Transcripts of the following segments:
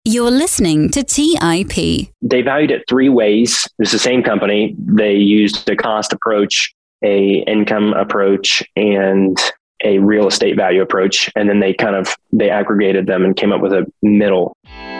You're listening to TIP. They valued it three ways. It's the same company. They used a cost approach, a income approach, and a real estate value approach. And then they aggregated them and came up with a middle.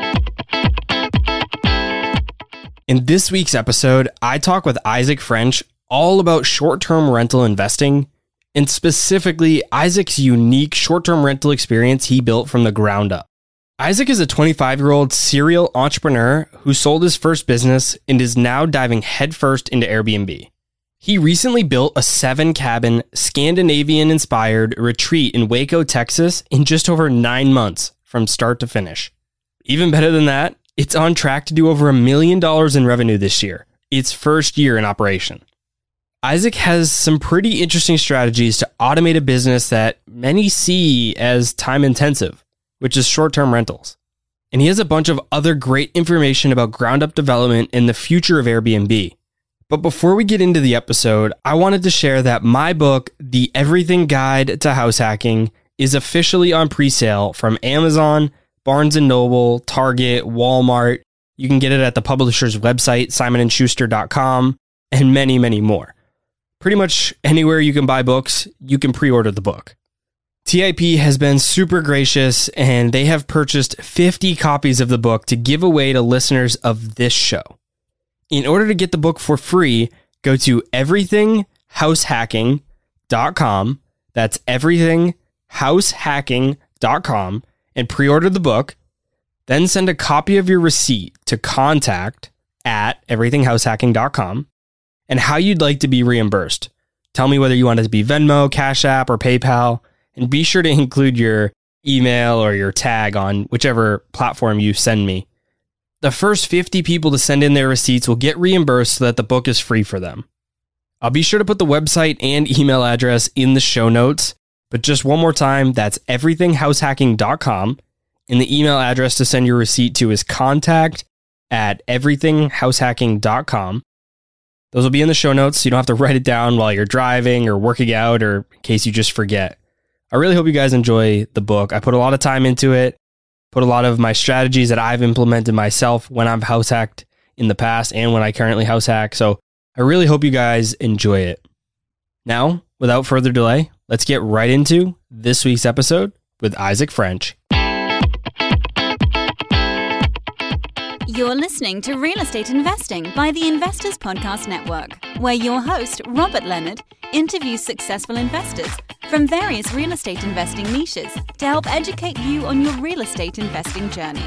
In this week's episode, I talk with Isaac French all about short-term rental investing, and specifically Isaac's unique short-term rental experience he built from the ground up. Isaac is a 25-year-old serial entrepreneur who sold his first business and is now diving headfirst into Airbnb. He recently built a 7-cabin, Scandinavian-inspired retreat in Waco, Texas in just over 9 months from start to finish. Even better than that, it's on track to do over $1 million in revenue this year, its first year in operation. Isaac has some pretty interesting strategies to automate a business that many see as time-intensive, which is short-term rentals. And he has a bunch of other great information about ground-up development and the future of Airbnb. But before we get into the episode, I wanted to share that my book, The Everything Guide to House Hacking, is officially on pre-sale from Amazon, Barnes & Noble, Target, Walmart. You can get it at the publisher's website, simonandschuster.com, and many, many more. Pretty much anywhere you can buy books, you can pre-order the book. TIP has been super gracious, and they have purchased 50 copies of the book to give away to listeners of this show. In order to get the book for free, go to everythinghousehacking.com. That's everythinghousehacking.com and pre-order the book. Then send a copy of your receipt to contact@everythinghousehacking.com and how you'd like to be reimbursed. Tell me whether you want it to be Venmo, Cash App, or PayPal. And be sure to include your email or your tag on whichever platform you send me. The first 50 people to send in their receipts will get reimbursed so that the book is free for them. I'll be sure to put the website and email address in the show notes, but just one more time, that's everythinghousehacking.com, and the email address to send your receipt to is contact@everythinghousehacking.com. Those will be in the show notes, so you don't have to write it down while you're driving or working out or in case you just forget. I really hope you guys enjoy the book. I put a lot of time into it, put a lot of my strategies that I've implemented myself when I've house hacked in the past and when I currently house hack. So I really hope you guys enjoy it. Now, without further delay, let's get right into this week's episode with Isaac French. You're listening to Real Estate Investing by the Investors Podcast Network, where your host, Robert Leonard, interviews successful investors from various real estate investing niches to help educate you on your real estate investing journey.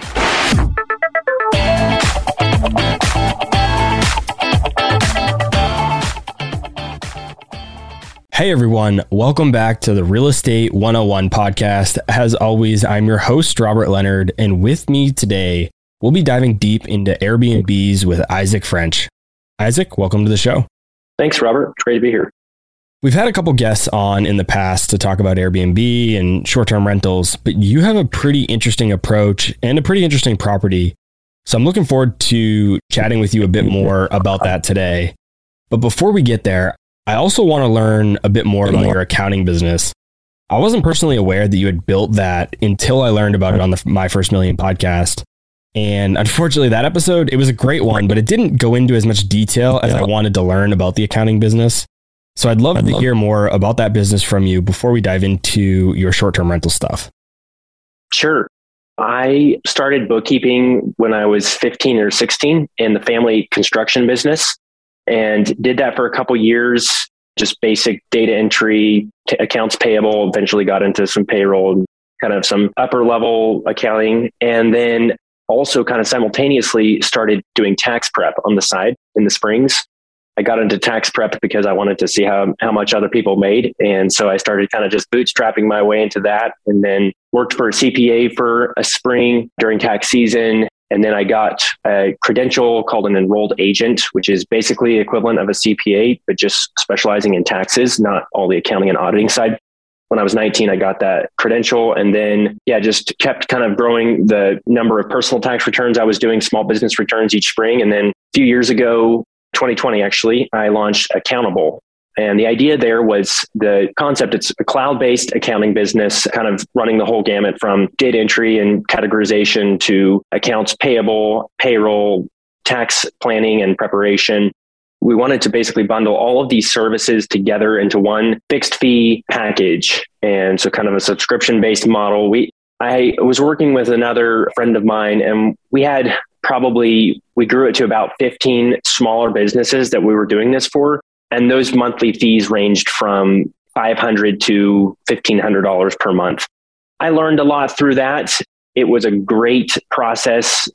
Hey everyone, welcome back to the Real Estate 101 podcast. As always, I'm your host, Robert Leonard, and with me today, we'll be diving deep into Airbnbs with Isaac French. Isaac, welcome to the show. Thanks, Robert. It's great to be here. We've had a couple guests on in the past to talk about Airbnb and short-term rentals, but you have a pretty interesting approach and a pretty interesting property. So I'm looking forward to chatting with you a bit more about that today. But before we get there, I also want to learn a bit more about your accounting business. I wasn't personally aware that you had built that until I learned about it on the My First Million podcast. And unfortunately, that episode, it was a great one, but it didn't go into as much detail as I wanted to learn about the accounting business. So I'd love to hear more about that business from you before we dive into your short-term rental stuff. Sure. I started bookkeeping when I was 15 or 16 in the family construction business and did that for a couple years, just basic data entry, accounts payable, eventually got into some payroll, kind of some upper level accounting. And then also kind of simultaneously started doing tax prep on the side in the springs. I got into tax prep because I wanted to see how much other people made. And so I started kind of just bootstrapping my way into that, and then worked for a CPA for a spring during tax season. And then I got a credential called an enrolled agent, which is basically equivalent of a CPA, but just specializing in taxes, not all the accounting and auditing side. When I was 19, I got that credential, and then, just kept kind of growing the number of personal tax returns I was doing, small business returns each spring. And then a few years ago, 2020, actually, I launched Accountable. And the idea there was the concept, it's a cloud-based accounting business, kind of running the whole gamut from data entry and categorization to accounts payable, payroll, tax planning and preparation. We wanted to basically bundle all of these services together into one fixed fee package. And so kind of a subscription-based model. I was working with another friend of mine, and we grew it to about 15 smaller businesses that we were doing this for. And those monthly fees ranged from $500 to $1,500 per month. I learned a lot through that. It was a great process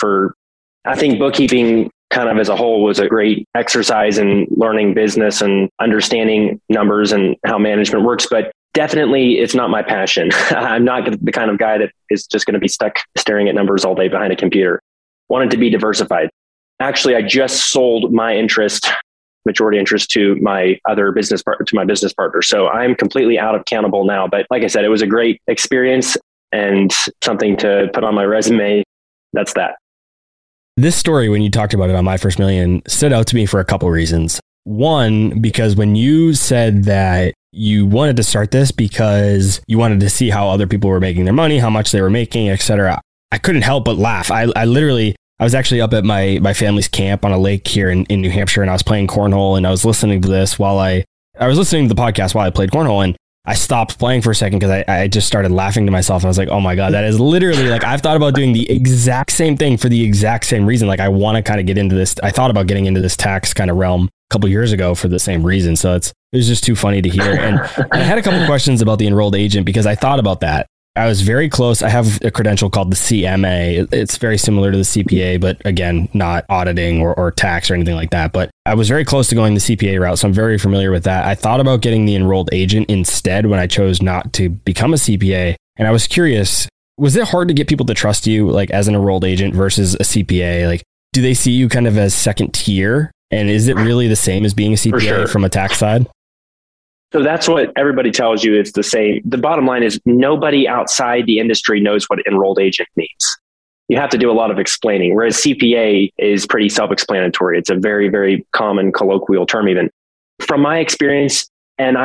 I think bookkeeping kind of as a whole was a great exercise in learning business and understanding numbers and how management works. But definitely it's not my passion. I'm not the kind of guy that is just going to be stuck staring at numbers all day behind a computer. Wanted to be diversified. Actually, I just sold my majority interest to my business partner. So I'm completely out of Countable now. But like I said, it was a great experience and something to put on my resume. That's that. This story, when you talked about it on My First Million, stood out to me for a couple of reasons. One, because when you said that you wanted to start this because you wanted to see how other people were making their money, how much they were making, etc., I couldn't help but laugh. I was actually up at my family's camp on a lake here in New Hampshire, and I was playing cornhole, and I was listening to this I was listening to the podcast while I played cornhole, and I stopped playing for a second because I just started laughing to myself. I was like, oh my God, that is literally like, I've thought about doing the exact same thing for the exact same reason. Like I want to kind of get into this. I thought about getting into this tax kind of realm a couple years ago for the same reason. So it was just too funny to hear. And I had a couple questions about the enrolled agent because I thought about that. I was very close. I have a credential called the CMA. It's very similar to the CPA, but again, not auditing or tax or anything like that. But I was very close to going the CPA route, so I'm very familiar with that. I thought about getting the enrolled agent instead when I chose not to become a CPA. And I was curious, was it hard to get people to trust you like as an enrolled agent versus a CPA? Like, do they see you kind of as second tier? And is it really the same as being a CPA from a tax side? So that's what everybody tells you. It's the same. The bottom line is nobody outside the industry knows what enrolled agent means. You have to do a lot of explaining, whereas CPA is pretty self-explanatory. It's a very, very common colloquial term even. From my experience, and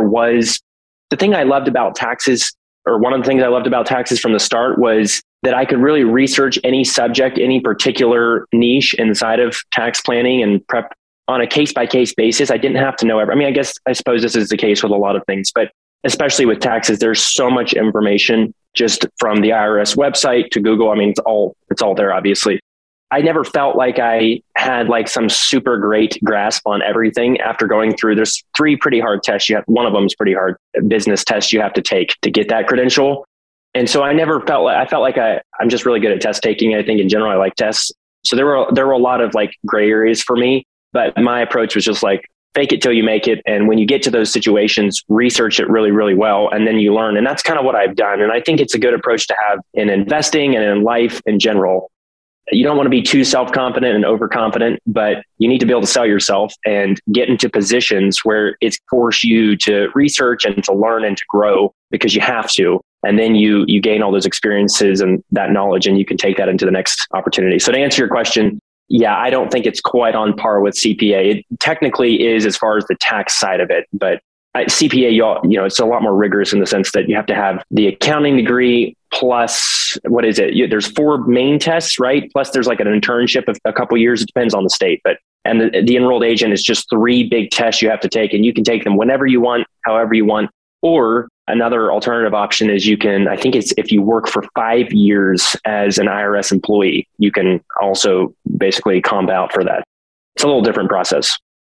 the thing I loved about taxes, or one of the things I loved about taxes from the start was that I could really research any subject, any particular niche inside of tax planning and prep on a case-by-case basis. I didn't have to know I suppose this is the case with a lot of things, but especially with taxes, there's so much information just from the IRS website to Google. I mean, it's all there, obviously. I never felt like I had like some super great grasp on everything after going through. There's 3 pretty hard tests. One of them is pretty hard, business test you have to take to get that credential. And so I felt like I'm just really good at test taking. I think in general, I like tests. So there were a lot of like gray areas for me. But my approach was just like, fake it till you make it. And when you get to those situations, research it really, really well. And then you learn. And that's kind of what I've done. And I think it's a good approach to have in investing and in life in general. You don't want to be too self-confident and overconfident, but you need to be able to sell yourself and get into positions where it's force you to research and to learn and to grow because you have to. And then you gain all those experiences and that knowledge, and you can take that into the next opportunity. So to answer your question, yeah, I don't think it's quite on par with CPA. It technically is as far as the tax side of it, but CPA, it's a lot more rigorous in the sense that you have to have the accounting degree plus, what is it? There's 4 main tests, right? Plus there's like an internship of a couple of years. It depends on the state, and the enrolled agent is just 3 big tests you have to take, and you can take them whenever you want, however you want. Or another alternative option is I think it's if you work for 5 years as an IRS employee, you can also basically comp out for that. It's a little different process.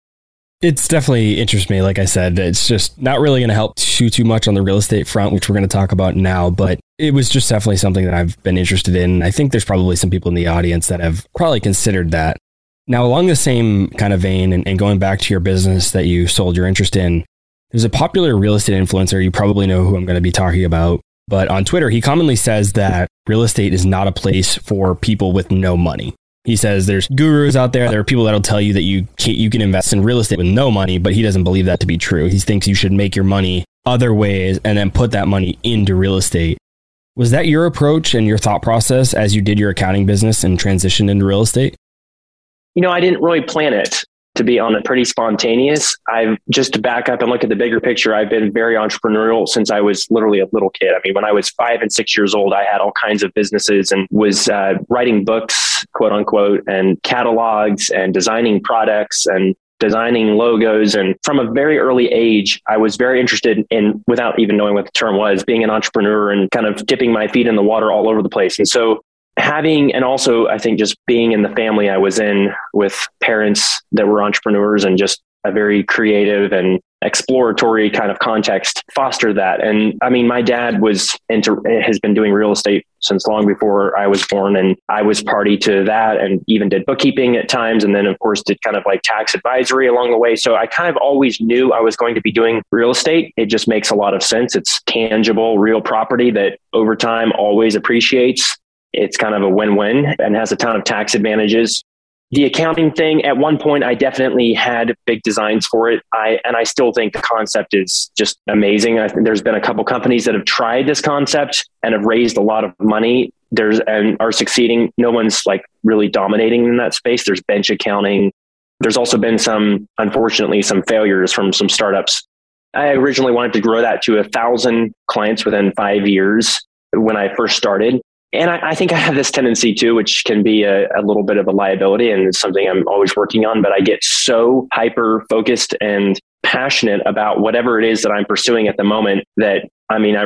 It's definitely interests me. Like I said, it's just not really going to help too much on the real estate front, which we're going to talk about now, but it was just definitely something that I've been interested in. I think there's probably some people in the audience that have probably considered that. Now, along the same kind of vein and going back to your business that you sold your interest in, there's a popular real estate influencer. You probably know who I'm going to be talking about, but on Twitter, he commonly says that real estate is not a place for people with no money. He says there's gurus out there. There are people that'll tell you that you can invest in real estate with no money, but he doesn't believe that to be true. He thinks you should make your money other ways and then put that money into real estate. Was that your approach and your thought process as you did your accounting business and transitioned into real estate? I didn't really plan it. to be on a pretty spontaneous. I've just to back up and look at the bigger picture. I've been very entrepreneurial since I was literally a little kid. I mean, when I was 5 and 6 years old, I had all kinds of businesses and was writing books, quote unquote, and catalogs and designing products and designing logos. And from a very early age, I was very interested in, without even knowing what the term was, being an entrepreneur and kind of dipping my feet in the water all over the place. And so and also I think just being in the family I was in with parents that were entrepreneurs and just a very creative and exploratory kind of context fostered that. And I mean, my dad has been doing real estate since long before I was born, and I was party to that and even did bookkeeping at times. And then of course did kind of like tax advisory along the way. So I kind of always knew I was going to be doing real estate. It just makes a lot of sense. It's tangible, real property that over time always appreciates. It's kind of a win-win and has a ton of tax advantages. The accounting thing, at one point, I definitely had big designs for it. I still think the concept is just amazing. I think there's been a couple companies that have tried this concept and have raised a lot of money and are succeeding. No one's like really dominating in that space. There's bench accounting. There's also been unfortunately, some failures from some startups. I originally wanted to grow that to 1,000 clients within 5 years when I first started. And I think I have this tendency too, which can be a little bit of a liability, and it's something I'm always working on, but I get so hyper focused and passionate about whatever it is that I'm pursuing at the moment that, I mean,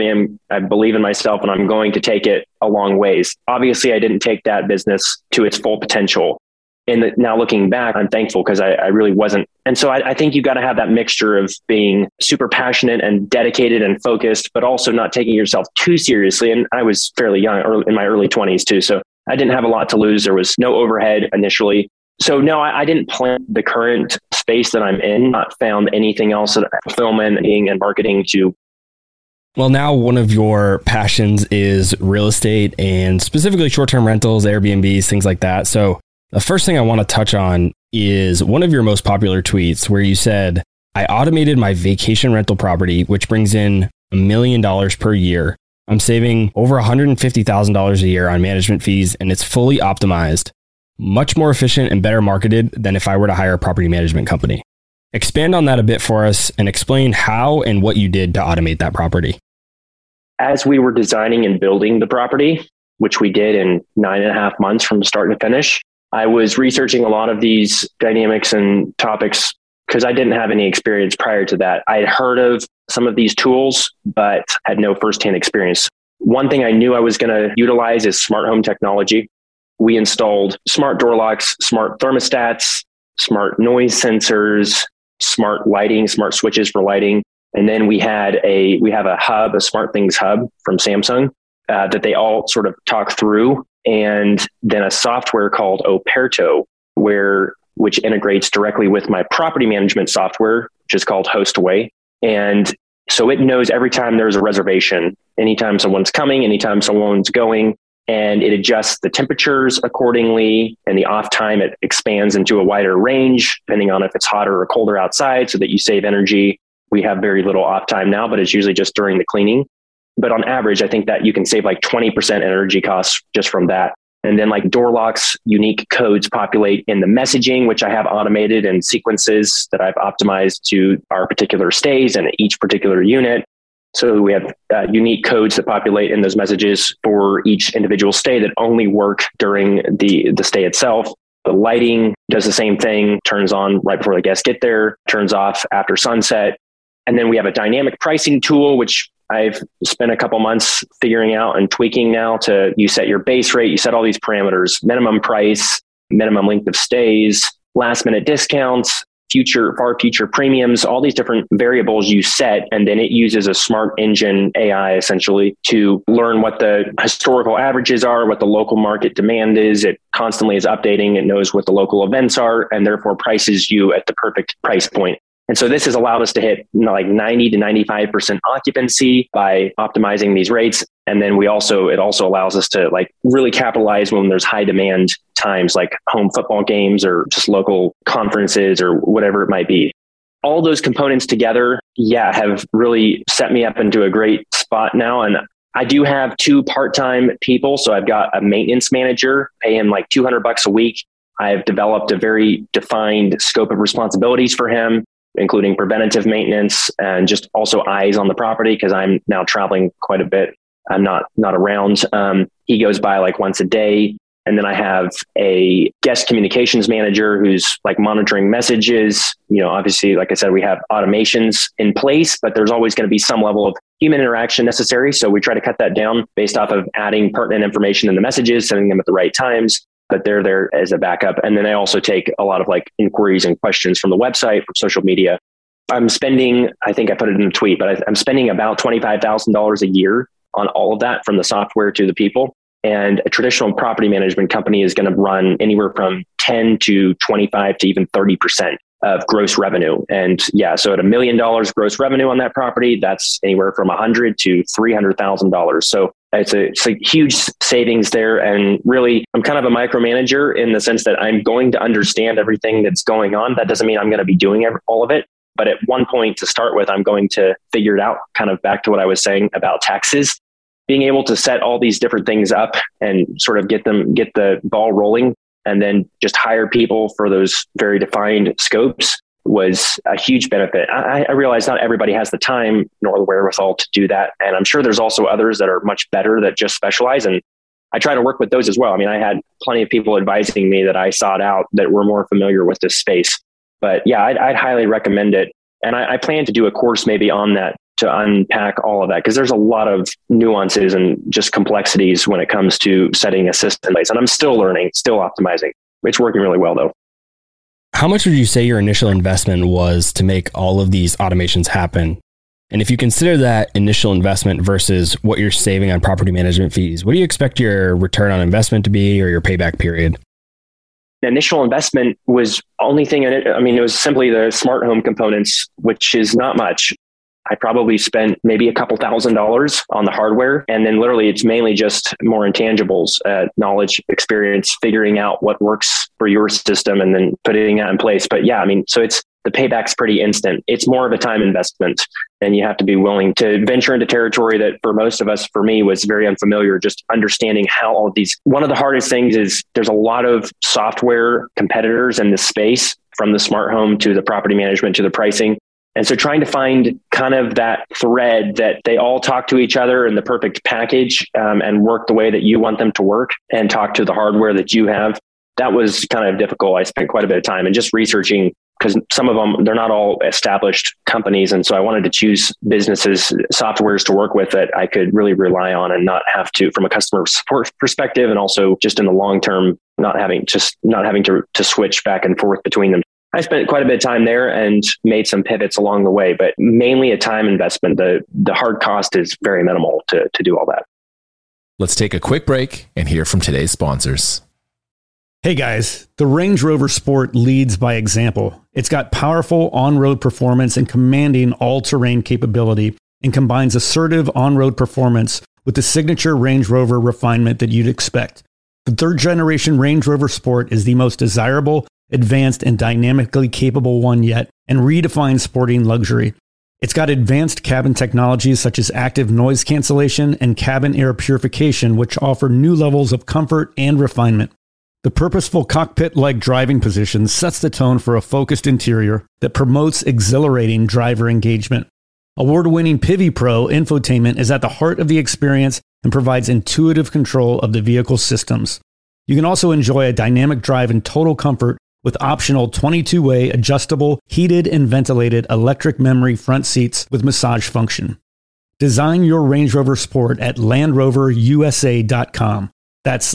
I believe in myself and I'm going to take it a long ways. Obviously, I didn't take that business to its full potential. And now looking back, I'm thankful because I really wasn't. And so I think you got to have that mixture of being super passionate and dedicated and focused, but also not taking yourself too seriously. And I was fairly young, in my early 20s too. So I didn't have a lot to lose. There was no overhead initially. So no, I didn't plan the current space that I'm in, not found anything else that fulfillment and marketing to. Well, now one of your passions is real estate and specifically short-term rentals, Airbnbs, things like that. So the first thing I want to touch on is one of your most popular tweets where you said, I automated my vacation rental property, which brings in $1 million per year. I'm saving over $150,000 a year on management fees, and it's fully optimized, much more efficient and better marketed than if I were to hire a property management company. Expand on that a bit for us and explain how and what you did to automate that property. As we were designing and building the property, which we did in 9.5 months from start to finish, I was researching a lot of these dynamics and topics because I didn't have any experience prior to that. I had heard of some of these tools, but had no firsthand experience. One thing I knew I was going to utilize is smart home technology. We installed smart door locks, smart thermostats, smart noise sensors, smart lighting, smart switches for lighting. And then we have a hub, a SmartThings hub from Samsung that they all sort of talk through. And then a software called Operto, which integrates directly with my property management software, which is called Hostaway. And so it knows every time there's a reservation, anytime someone's coming, anytime someone's going, and it adjusts the temperatures accordingly. And the off time, it expands into a wider range, depending on if it's hotter or colder outside, so that you save energy. We have very little off time now, but it's usually just during the cleaning. But on average, I think that you can save like 20% energy costs just from that. And then like door locks, unique codes populate in the messaging, which I have automated, and sequences that I've optimized to our particular stays and each particular unit. So we have unique codes that populate in those messages for each individual stay that only work during the stay itself. The lighting does the same thing, turns on right before the guests get there, turns off after sunset. And then we have a dynamic pricing tool, which I've spent a couple months figuring out and tweaking now you set your base rate, you set all these parameters, minimum price, minimum length of stays, last minute discounts, far future premiums, all these different variables you set. And then it uses a smart engine AI essentially to learn what the historical averages are, what the local market demand is. It constantly is updating. It knows what the local events are, and therefore prices you at the perfect price point. And so this has allowed us to hit like 90 to 95% occupancy by optimizing these rates. And then it also allows us to like really capitalize when there's high demand times like home football games or just local conferences or whatever it might be. All those components together, have really set me up into a great spot now. And I do have 2 part-time people. So I've got a maintenance manager, pay him like $200 a week. I've developed a very defined scope of responsibilities for him, including preventative maintenance and just also eyes on the property because I'm now traveling quite a bit. I'm not around. He goes by like once a day. And then I have a guest communications manager who's like monitoring messages. Obviously, like I said, we have automations in place, but there's always going to be some level of human interaction necessary. So we try to cut that down based off of adding pertinent information in the messages, sending them at the right times, but they're there as a backup. And then I also take a lot of like inquiries and questions from the website, from social media. I'm spending, I think I put it in a tweet, but I'm spending about $25,000 a year on all of that, from the software to the people. And a traditional property management company is going to run anywhere from 10 to 25 to even 30% of gross revenue. And so at $1 million gross revenue on that property, that's anywhere from $100,000 to $300,000. So it's a huge savings there. And really, I'm kind of a micromanager in the sense that I'm going to understand everything that's going on. That doesn't mean I'm going to be doing all of it. But at one point to start with, I'm going to figure it out, kind of back to what I was saying about taxes. Being able to set all these different things up and sort of get the ball rolling and then just hire people for those very defined scopes was a huge benefit. I realize not everybody has the time nor the wherewithal to do that. And I'm sure there's also others that are much better that just specialize. And I try to work with those as well. I mean, I had plenty of people advising me that I sought out that were more familiar with this space. But yeah, I'd highly recommend it. And I plan to do a course maybe on that to unpack all of that, because there's a lot of nuances and just complexities when it comes to setting a system in place. And I'm still learning, still optimizing. It's working really well though. How much would you say your initial investment was to make all of these automations happen? And if you consider that initial investment versus what you're saving on property management fees, what do you expect your return on investment to be or your payback period? The initial investment was only thing in it. I mean, it was simply the smart home components, which is not much. I probably spent maybe a couple $1,000s on the hardware. And then literally it's mainly just more intangibles, knowledge, experience, figuring out what works for your system and then putting that in place. But yeah, I mean, so the payback's pretty instant. It's more of a time investment, and you have to be willing to venture into territory that for most of us, for me, was very unfamiliar, just understanding how all of these. One of the hardest things is there's a lot of software competitors in this space, from the smart home to the property management to the pricing. And so trying to find kind of that thread that they all talk to each other in the perfect package and work the way that you want them to work and talk to the hardware that you have, that was kind of difficult. I spent quite a bit of time and just researching, because some of them, they're not all established companies. And so I wanted to choose businesses, softwares to work with that I could really rely on and not have to, from a customer support perspective, and also just in the long term, not having to switch back and forth between them. I spent quite a bit of time there and made some pivots along the way, but mainly a time investment. The hard cost is very minimal to do all that. Let's take a quick break and hear from today's sponsors. Hey guys, the Range Rover Sport leads by example. It's got powerful on-road performance and commanding all-terrain capability, and combines assertive on-road performance with the signature Range Rover refinement that you'd expect. The third generation Range Rover Sport is the most desirable, advanced, and dynamically capable one yet, and redefines sporting luxury. It's got advanced cabin technologies such as active noise cancellation and cabin air purification, which offer new levels of comfort and refinement. The purposeful cockpit-like driving position sets the tone for a focused interior that promotes exhilarating driver engagement. Award-winning Pivi Pro infotainment is at the heart of the experience and provides intuitive control of the vehicle systems. You can also enjoy a dynamic drive in total comfort with optional 22-way adjustable, heated and ventilated electric memory front seats with massage function. Design your Range Rover Sport at LandRoverUSA.com. That's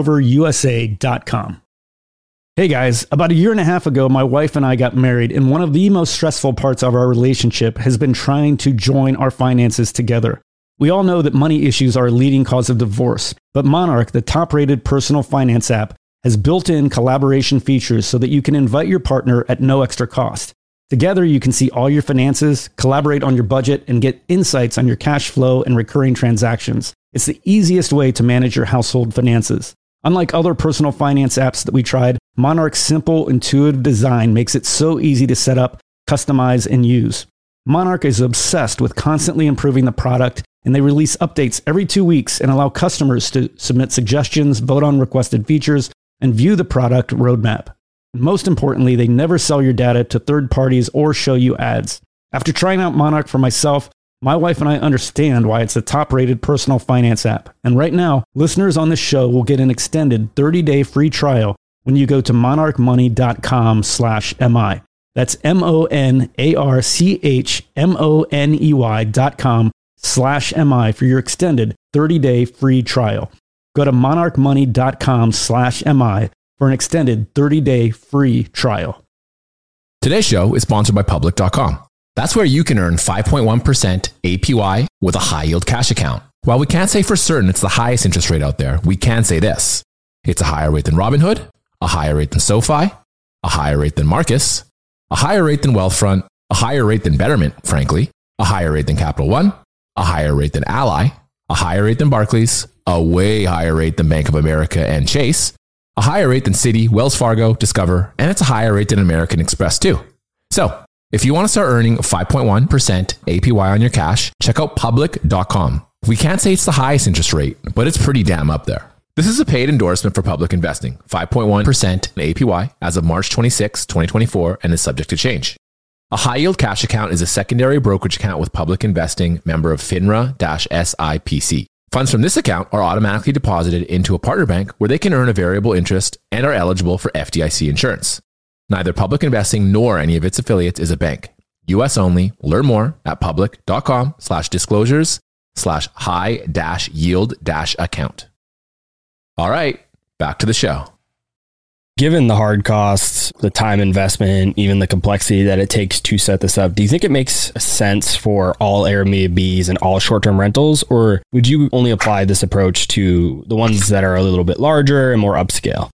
LandRoverUSA.com. Hey guys, about 1.5 years ago, my wife and I got married, and one of the most stressful parts of our relationship has been trying to join our finances together. We all know that money issues are a leading cause of divorce, but Monarch, the top-rated personal finance app, has built-in collaboration features so that you can invite your partner at no extra cost. Together, you can see all your finances, collaborate on your budget, and get insights on your cash flow and recurring transactions. It's the easiest way to manage your household finances. Unlike other personal finance apps that we tried, Monarch's simple, intuitive design makes it so easy to set up, customize, and use. Monarch is obsessed with constantly improving the product, and they release updates every 2 weeks and allow customers to submit suggestions, vote on requested features, and view the product roadmap. Most importantly, they never sell your data to third parties or show you ads. After trying out Monarch for myself, my wife and I understand why it's the top-rated personal finance app. And right now, listeners on this show will get an extended 30-day free trial when you go to monarchmoney.com/MI. That's monarchmoney.com/MI for your extended 30-day free trial. Go to monarchmoney.com/MI for an extended 30-day free trial. Today's show is sponsored by Public.com. That's where you can earn 5.1% APY with a high yield cash account. While we can't say for certain it's the highest interest rate out there, we can say this. It's a higher rate than Robinhood, a higher rate than SoFi, a higher rate than Marcus, a higher rate than Wealthfront, a higher rate than Betterment, frankly, a higher rate than Capital One, a higher rate than Ally, a higher rate than Barclays, a way higher rate than Bank of America and Chase, a higher rate than Citi, Wells Fargo, Discover, and it's a higher rate than American Express too. So, if you want to start earning 5.1% APY on your cash, check out Public.com. We can't say it's the highest interest rate, but it's pretty damn up there. This is a paid endorsement for Public Investing, 5.1% APY as of March 26, 2024, and is subject to change. A high-yield cash account is a secondary brokerage account with Public Investing, member of FINRA-SIPC. Funds from this account are automatically deposited into a partner bank where they can earn a variable interest and are eligible for FDIC insurance. Neither Public Investing nor any of its affiliates is a bank. US only. Learn more at public.com/disclosures/high-yield-account. All right, back to the show. Given the hard costs, the time investment, even the complexity that it takes to set this up, do you think it makes sense for all Airbnbs and all short-term rentals, or would you only apply this approach to the ones that are a little bit larger and more upscale?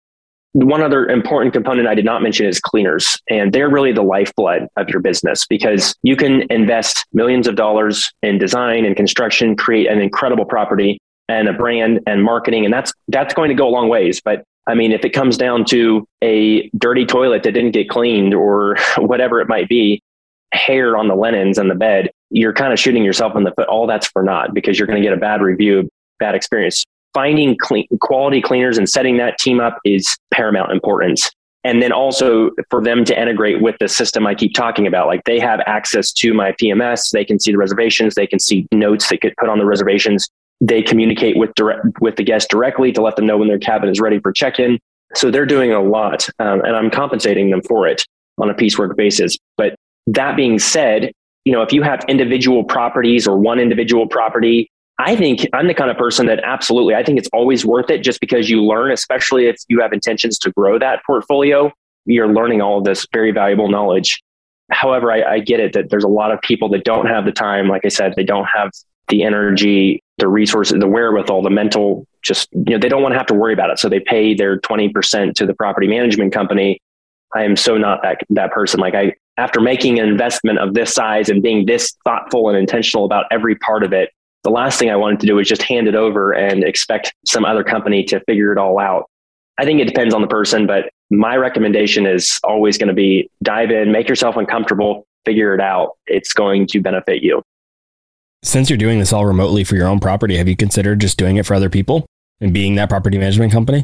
One other important component I did not mention is cleaners, and they're really the lifeblood of your business because you can invest millions of dollars in design and construction, create an incredible property and a brand and marketing, and that's going to go a long ways. But I mean, if it comes down to a dirty toilet that didn't get cleaned or whatever it might be, hair on the linens and the bed, you're kind of shooting yourself in the foot. All that's for naught because you're going to get a bad review, bad experience. Finding quality cleaners and setting that team up is paramount importance. And then also for them to integrate with the system I keep talking about, like they have access to my PMS, they can see the reservations, they can see notes they could put on the reservations. They communicate with the guest directly to let them know when their cabin is ready for check-in. So they're doing a lot, and I'm compensating them for it on a piecework basis. But that being said, if you have individual properties or one individual property, I think I'm the kind of person that absolutely, I think it's always worth it just because you learn, especially if you have intentions to grow that portfolio, you're learning all of this very valuable knowledge. However, I get it that there's a lot of people that don't have the time. Like I said, they don't have the energy, the resources, the wherewithal, the mental, they don't want to have to worry about it. So they pay their 20% to the property management company. I am so not that person. After making an investment of this size and being this thoughtful and intentional about every part of it, the last thing I wanted to do is just hand it over and expect some other company to figure it all out. I think it depends on the person, but my recommendation is always going to be dive in, make yourself uncomfortable, figure it out. It's going to benefit you. Since you're doing this all remotely for your own property, have you considered just doing it for other people and being that property management company?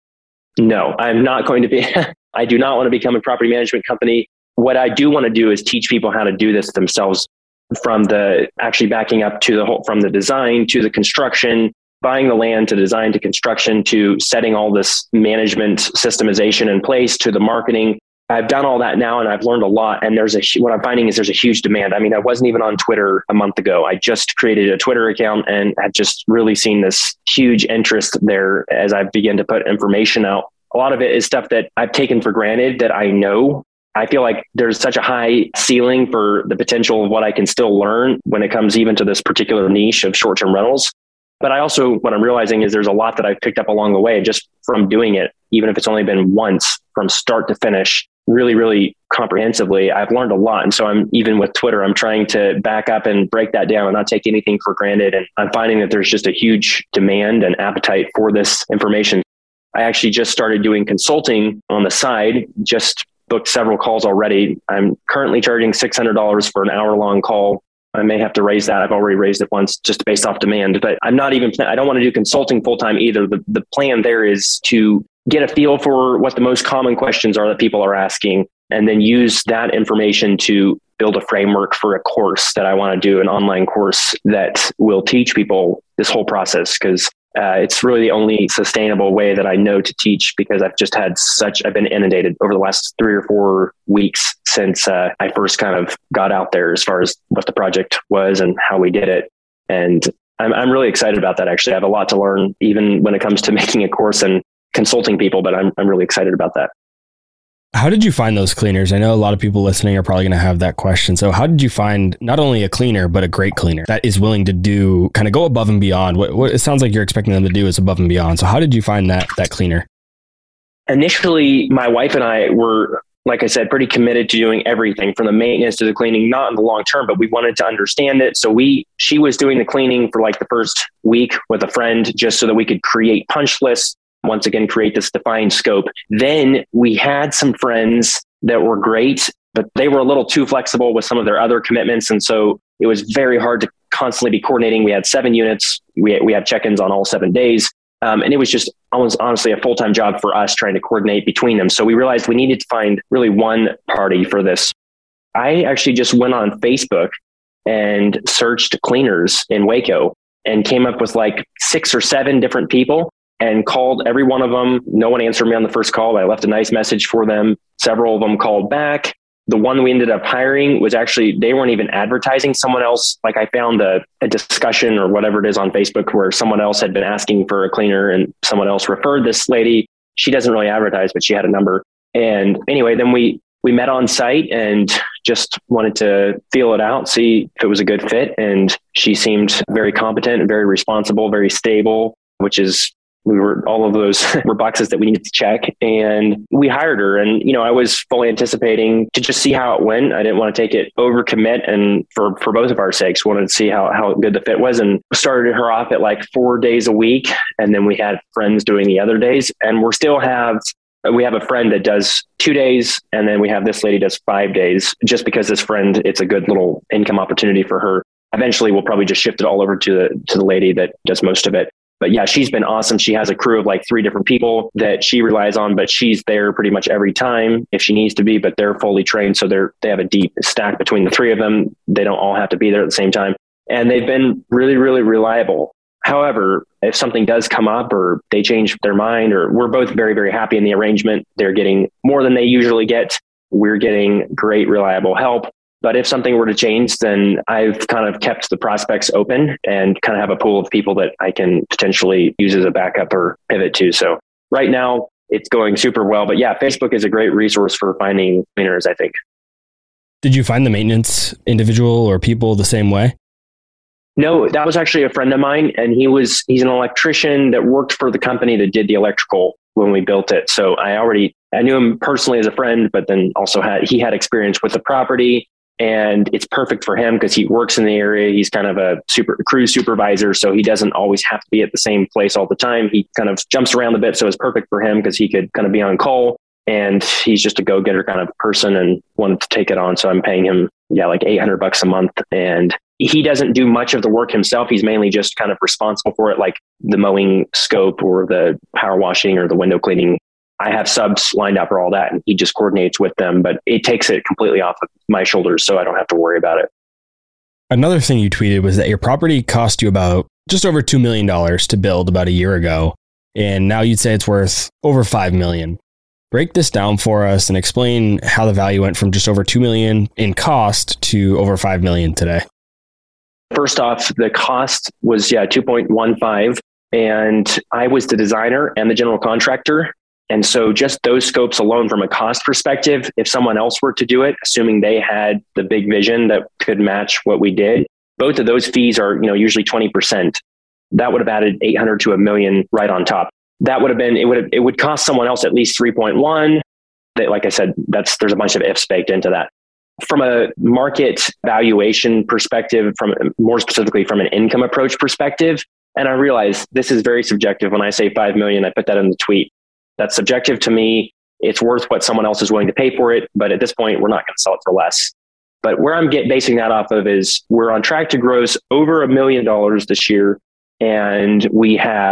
No, I'm not going to be. I do not want to become a property management company. What I do want to do is teach people how to do this themselves, from the actually backing up to from the design to the construction, buying the land to design to construction to setting all this management systemization in place to the marketing. I've done all that now and I've learned a lot. And what I'm finding is there's a huge demand. I mean, I wasn't even on Twitter a month ago. I just created a Twitter account and I've just really seen this huge interest there as I begin to put information out. A lot of it is stuff that I've taken for granted that I know. I feel like there's such a high ceiling for the potential of what I can still learn when it comes even to this particular niche of short-term rentals. But I also, what I'm realizing is there's a lot that I've picked up along the way just from doing it, even if it's only been once from start to finish, really, really comprehensively. I've learned a lot. And so even with Twitter, I'm trying to back up and break that down and not take anything for granted. And I'm finding that there's just a huge demand and appetite for this information. I actually just started doing consulting on the side, just booked several calls already. I'm currently charging $600 for an hour-long call. I may have to raise that. I've already raised it once just based off demand, but I don't want to do consulting full-time either. The plan there is to get a feel for what the most common questions are that people are asking, and then use that information to build a framework for a course that I want to do, an online course that will teach people this whole process. Because it's really the only sustainable way that I know to teach, because I've been inundated over the last 3 or 4 weeks since I first kind of got out there as far as what the project was and how we did it. And I'm really excited about that. Actually, I have a lot to learn, even when it comes to making a course and consulting people, but I'm really excited about that. How did you find those cleaners? I know a lot of people listening are probably going to have that question. So how did you find not only a cleaner, but a great cleaner that is willing to go above and beyond? What it sounds like you're expecting them to do is above and beyond. So how did you find that cleaner? Initially, my wife and I were, like I said, pretty committed to doing everything from the maintenance to the cleaning, not in the long term, but we wanted to understand it. So she was doing the cleaning for like the first week with a friend, just so that we could create punch lists. Once again, create this defined scope. Then we had some friends that were great, but they were a little too flexible with some of their other commitments. And so it was very hard to constantly be coordinating. We had 7 units. We had check-ins on all 7 days. And it was just almost honestly a full-time job for us trying to coordinate between them. So we realized we needed to find really one party for this. I actually just went on Facebook and searched cleaners in Waco and came up with like 6 or 7 different people, and called every one of them. No one answered me on the first call. I left a nice message for them. Several of them called back. The one we ended up hiring was actually, they weren't even advertising. Someone else, like I found a discussion or whatever it is on Facebook where someone else had been asking for a cleaner and someone else referred this lady. She doesn't really advertise, but she had a number. And anyway, then we met on site and just wanted to feel it out, see if it was a good fit. And she seemed very competent and very responsible, very stable, all of those were boxes that we needed to check. And we hired her. And, I was fully anticipating to just see how it went. I didn't want to take it overcommit. And for both of our sakes, wanted to see how good the fit was, and started her off at like 4 days a week. And then we had friends doing the other days. And we have a friend that does 2 days. And then we have this lady does 5 days, just because this friend, it's a good little income opportunity for her. Eventually we'll probably just shift it all over to the lady that does most of it. But yeah, she's been awesome. She has a crew of like 3 different people that she relies on, but she's there pretty much every time if she needs to be, but they're fully trained. So they have a deep stack between the 3 of them. They don't all have to be there at the same time. And they've been really, really reliable. However, if something does come up or they change their mind, or we're both very, very happy in the arrangement, they're getting more than they usually get. We're getting great, reliable help. But if something were to change, then I've kind of kept the prospects open and kind of have a pool of people that I can potentially use as a backup or pivot to. So right now it's going super well. But yeah, Facebook is a great resource for finding cleaners, I think. Did you find the maintenance individual or people the same way? No, that was actually a friend of mine. And he's an electrician that worked for the company that did the electrical when we built it. So I knew him personally as a friend, but then also he had experience with the property. And it's perfect for him because he works in the area. He's kind of a crew supervisor, so he doesn't always have to be at the same place all the time. He kind of jumps around a bit, so it's perfect for him because he could kind of be on call. And he's just a go-getter kind of person and wanted to take it on. So I'm paying him, like $800 a month. And he doesn't do much of the work himself. He's mainly just kind of responsible for it, like the mowing scope or the power washing or the window cleaning. I have subs lined up for all that, and he just coordinates with them, but it takes it completely off of my shoulders, so I don't have to worry about it. Another thing you tweeted was that your property cost you about just over $2 million to build about a year ago, and now you'd say it's worth over $5 million. Break this down for us and explain how the value went from just over $2 million in cost to over $5 million today. First off, the cost was 2.15, and I was the designer and the general contractor. And so just those scopes alone from a cost perspective, if someone else were to do it, assuming they had the big vision that could match what we did, both of those fees are, usually 20%. That would have added $800 to $1 million right on top. That would have been, it would cost someone else at least 3.1. That, like I said, there's a bunch of ifs baked into that. From a market valuation perspective, more specifically from an income approach perspective, and I realize this is very subjective. When I say 5 million, I put that in the tweet. That's subjective to me. It's worth what someone else is willing to pay for it. But at this point, we're not going to sell it for less. But where I'm basing that off of is we're on track to gross over $1 million this year. And we have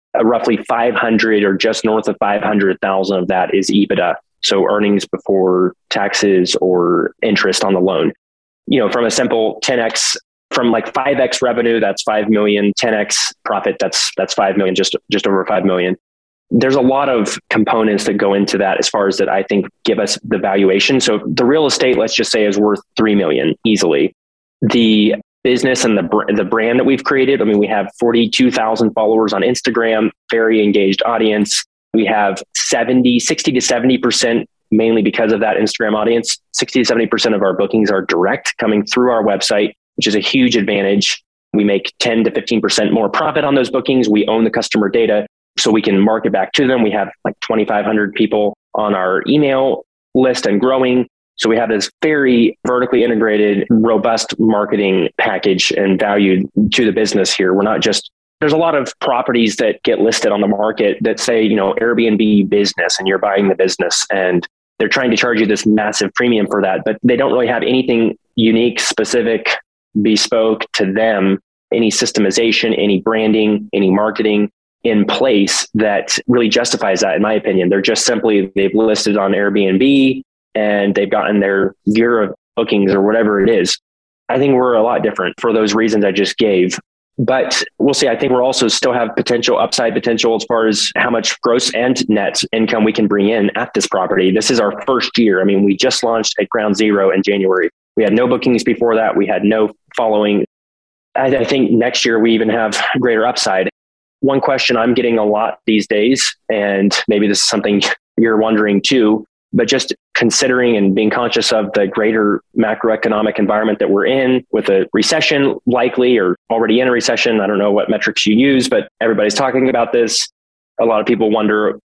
roughly 500 or just north of 500,000 of that is EBITDA. So earnings before taxes or interest on the loan. From a simple 10x, from like 5x revenue, that's 5 million, 10x profit, that's 5 million, just over 5 million. There's a lot of components that go into that as far as that I think give us the valuation. So the real estate, let's just say, is worth 3 million easily. The business and the brand that we've created, we have 42,000 followers on Instagram, very engaged audience. We have 60 to 70%, mainly because of that Instagram audience, 60 to 70% of our bookings are direct coming through our website, which is a huge advantage. We make 10 to 15% more profit on those bookings. We own the customer data, so we can market back to them. We have like 2,500 people on our email list and growing. So we have this very vertically integrated, robust marketing package and value to the business here. We're not just, there's a lot of properties that get listed on the market that say, Airbnb business, and you're buying the business, and they're trying to charge you this massive premium for that, but they don't really have anything unique, specific, bespoke to them, any systemization, any branding, any marketing in place that really justifies that, in my opinion. They're just simply, they've listed on Airbnb and they've gotten their year of bookings or whatever it is. I think we're a lot different for those reasons I just gave. But we'll see. I think we're also still have upside potential as far as how much gross and net income we can bring in at this property. This is our first year. We just launched at ground zero in January. We had no bookings before that. We had no following. I think next year we even have greater upside. One question I'm getting a lot these days, and maybe this is something you're wondering too, but just considering and being conscious of the greater macroeconomic environment that we're in, with a recession likely or already in a recession. I don't know what metrics you use, but everybody's talking about this. A lot of people wonder,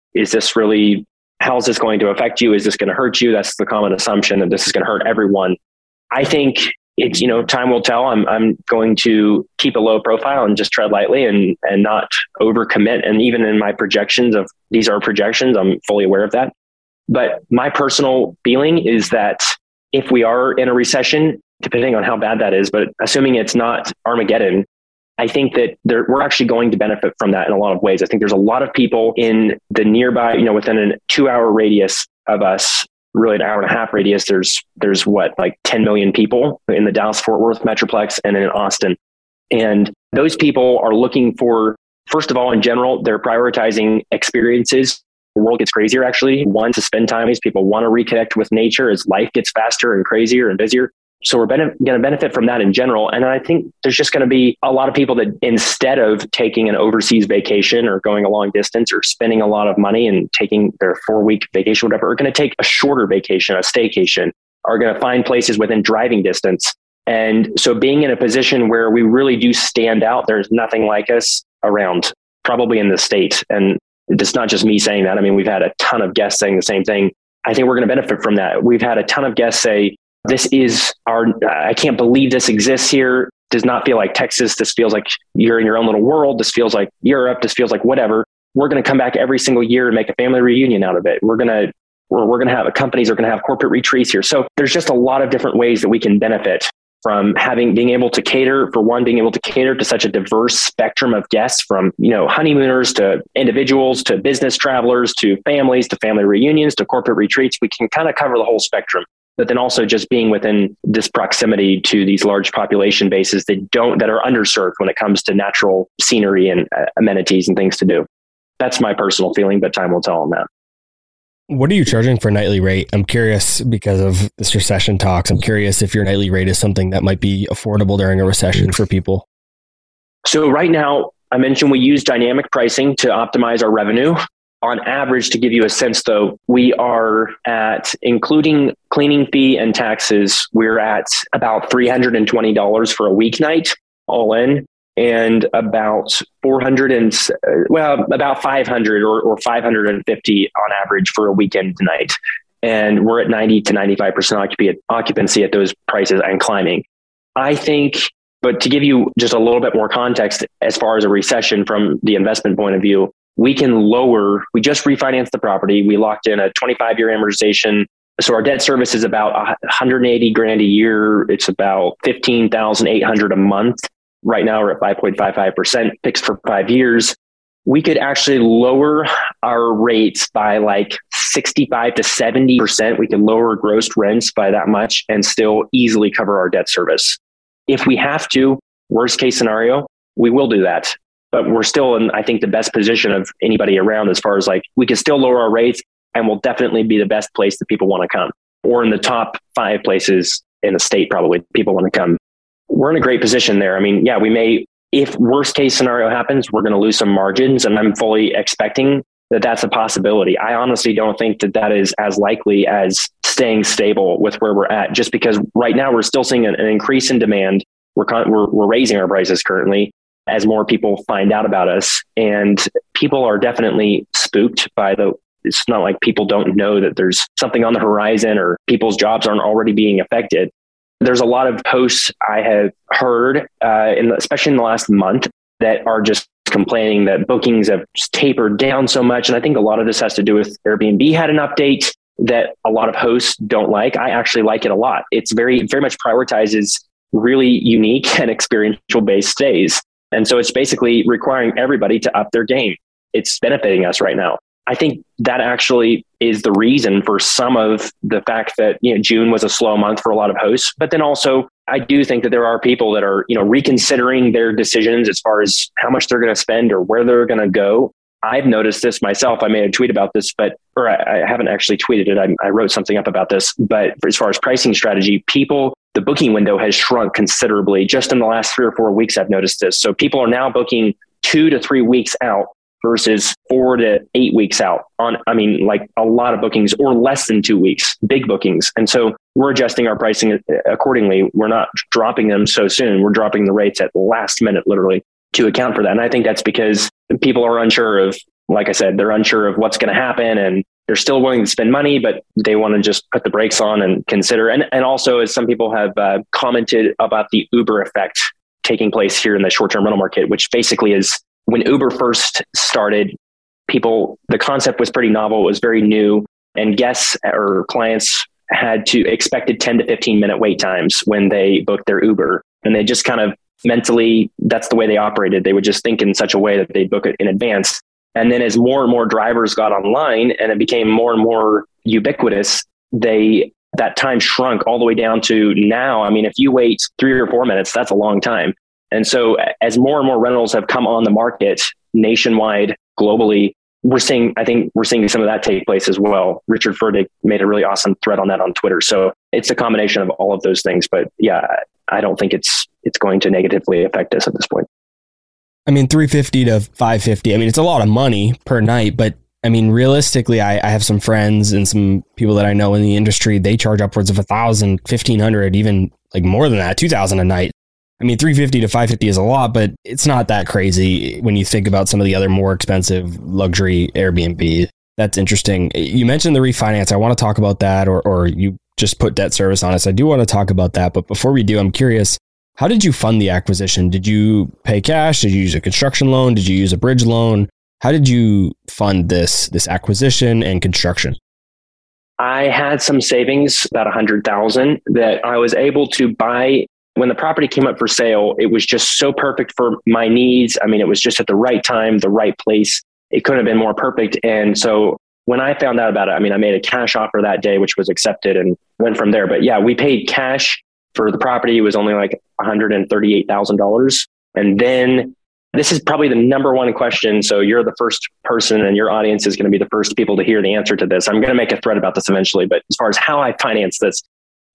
how is this going to affect you? Is this going to hurt you? That's the common assumption, that this is going to hurt everyone. I think it's, time will tell. I'm going to keep a low profile and just tread lightly and not overcommit. And even in my projections these are projections, I'm fully aware of that. But my personal feeling is that if we are in a recession, depending on how bad that is, but assuming it's not Armageddon, I think that we're actually going to benefit from that in a lot of ways. I think there's a lot of people in the nearby, within a 2-hour radius of us, really an 1.5-hour radius, there's what, like 10 million people in the Dallas-Fort Worth Metroplex and in Austin. And those people are looking for, first of all, in general, they're prioritizing experiences. The world gets crazier, actually. One, to spend time with people, want to reconnect with nature as life gets faster and crazier and busier. So we're going to benefit from that in general. And I think there's just going to be a lot of people that, instead of taking an overseas vacation or going a long distance or spending a lot of money and taking their 4-week vacation, whatever, are going to take a shorter vacation, a staycation, are going to find places within driving distance. And so being in a position where we really do stand out, there's nothing like us around, probably in the state. And it's not just me saying that. We've had a ton of guests saying the same thing. I think we're going to benefit from that. We've had a ton of guests say, this is I can't believe this exists here. Does not feel like Texas. This feels like you're in your own little world. This feels like Europe. This feels like whatever. We're going to come back every single year and make a family reunion out of it. We're going to have companies are going to have corporate retreats here. So there's just a lot of different ways that we can benefit from being able to cater to such a diverse spectrum of guests, from, honeymooners to individuals to business travelers to families to family reunions to corporate retreats. We can kind of cover the whole spectrum, but then also just being within this proximity to these large population bases that are underserved when it comes to natural scenery and amenities and things to do. That's my personal feeling, but time will tell on that. What are you charging for nightly rate? I'm curious because of this recession talks. I'm curious if your nightly rate is something that might be affordable during a recession for people. So right now, I mentioned we use dynamic pricing to optimize our revenue. On average, to give you a sense though, we are at, including cleaning fee and taxes, we're at about $320 for a weeknight all in, and about about 500 or 550 on average for a weekend night. And we're at 90 to 95% occupancy at those prices and climbing. I think, but to give you just a little bit more context as far as a recession from the investment point of view, we just refinanced the property. We locked in a 25-year amortization. So our debt service is about $180,000 a year. It's about $15,800 a month. Right now we're at 5.55%, fixed for 5 years. we could actually lower our rates by like 65 to 70%. We could lower gross rents by that much and still easily cover our debt service. If we have to, worst case scenario, we will do that. But we're still in, I think, the best position of anybody around as far as like, we can still lower our rates and we'll definitely be the best place that people want to come, or in the top 5 places in the state, probably people want to come. We're in a great position there. I mean, yeah, we may, if worst case scenario happens, we're going to lose some margins, and I'm fully expecting that that's a possibility. I honestly don't think that that is as likely as staying stable with where we're at, just because right now we're still seeing an increase in demand. We're raising our prices currently as more people find out about us, and people are definitely spooked by it's not like people don't know that there's something on the horizon or people's jobs aren't already being affected. There's a lot of posts I have heard, especially in the last month, that are just complaining that bookings have just tapered down so much. And I think a lot of this has to do with Airbnb had an update that a lot of hosts don't like. I actually like it a lot. It's very, very much prioritizes really unique and experiential based stays. And so it's basically requiring everybody to up their game. It's benefiting us right now. I think that actually is the reason for some of the fact that, June was a slow month for a lot of hosts. But then also, I do think that there are people that are, reconsidering their decisions as far as how much they're going to spend or where they're going to go. I've noticed this myself. I made a tweet about this, or I haven't actually tweeted it. I wrote something up about this. But as far as pricing strategy, the booking window has shrunk considerably. Just in the last 3 or 4 weeks, I've noticed this. So people are now booking 2 to 3 weeks out versus 4 to 8 weeks out like a lot of bookings, or less than 2 weeks, big bookings. And so we're adjusting our pricing accordingly. We're not dropping them so soon. We're dropping the rates at the last minute, literally, to account for that. And I think that's because people are unsure of, like I said, they're unsure of what's going to happen, and they're still willing to spend money, but they want to just put the brakes on and consider. And also, as some people have commented about the Uber effect taking place here in the short-term rental market, which basically is when Uber first started, the concept was pretty novel. It was very new, and guests or clients expected 10 to 15 minute wait times when they booked their Uber. And they just kind of mentally, that's the way they operated. They would just think in such a way that they'd book it in advance. And then as more and more drivers got online and it became more and more ubiquitous, that time shrunk all the way down to now. I mean, if you wait 3 or 4 minutes, that's a long time. And so as more and more rentals have come on the market nationwide, globally, we're seeing some of that take place as well. Richard Furtick made a really awesome thread on that on Twitter. So it's a combination of all of those things. But yeah, I don't think it's going to negatively affect us at this point. I mean, $350 to $550. I mean, it's a lot of money per night, but I mean, realistically, I have some friends and some people that I know in the industry. They charge upwards of $1,000, $1,500, even like more than that, $2,000 a night. I mean, $350 to $550 is a lot, but it's not that crazy when you think about some of the other more expensive luxury Airbnb. That's interesting. You mentioned the refinance. I want to talk about that, or you just put debt service on us. I do want to talk about that. But before we do, I'm curious, how did you fund the acquisition? Did you pay cash? Did you use a construction loan? Did you use a bridge loan? How did you fund this acquisition and construction? I had some savings, about $100,000, that I was able to buy. When the property came up for sale, it was just so perfect for my needs. I mean, it was just at the right time, the right place. It couldn't have been more perfect. And so when I found out about it, I mean, I made a cash offer that day, which was accepted, and went from there. But yeah, we paid cash for the property. It was only like $138,000. And then this is probably the number one question. So you're the first person, and your audience is going to be the first people to hear the answer to this. I'm going to make a thread about this eventually. But as far as how I finance this,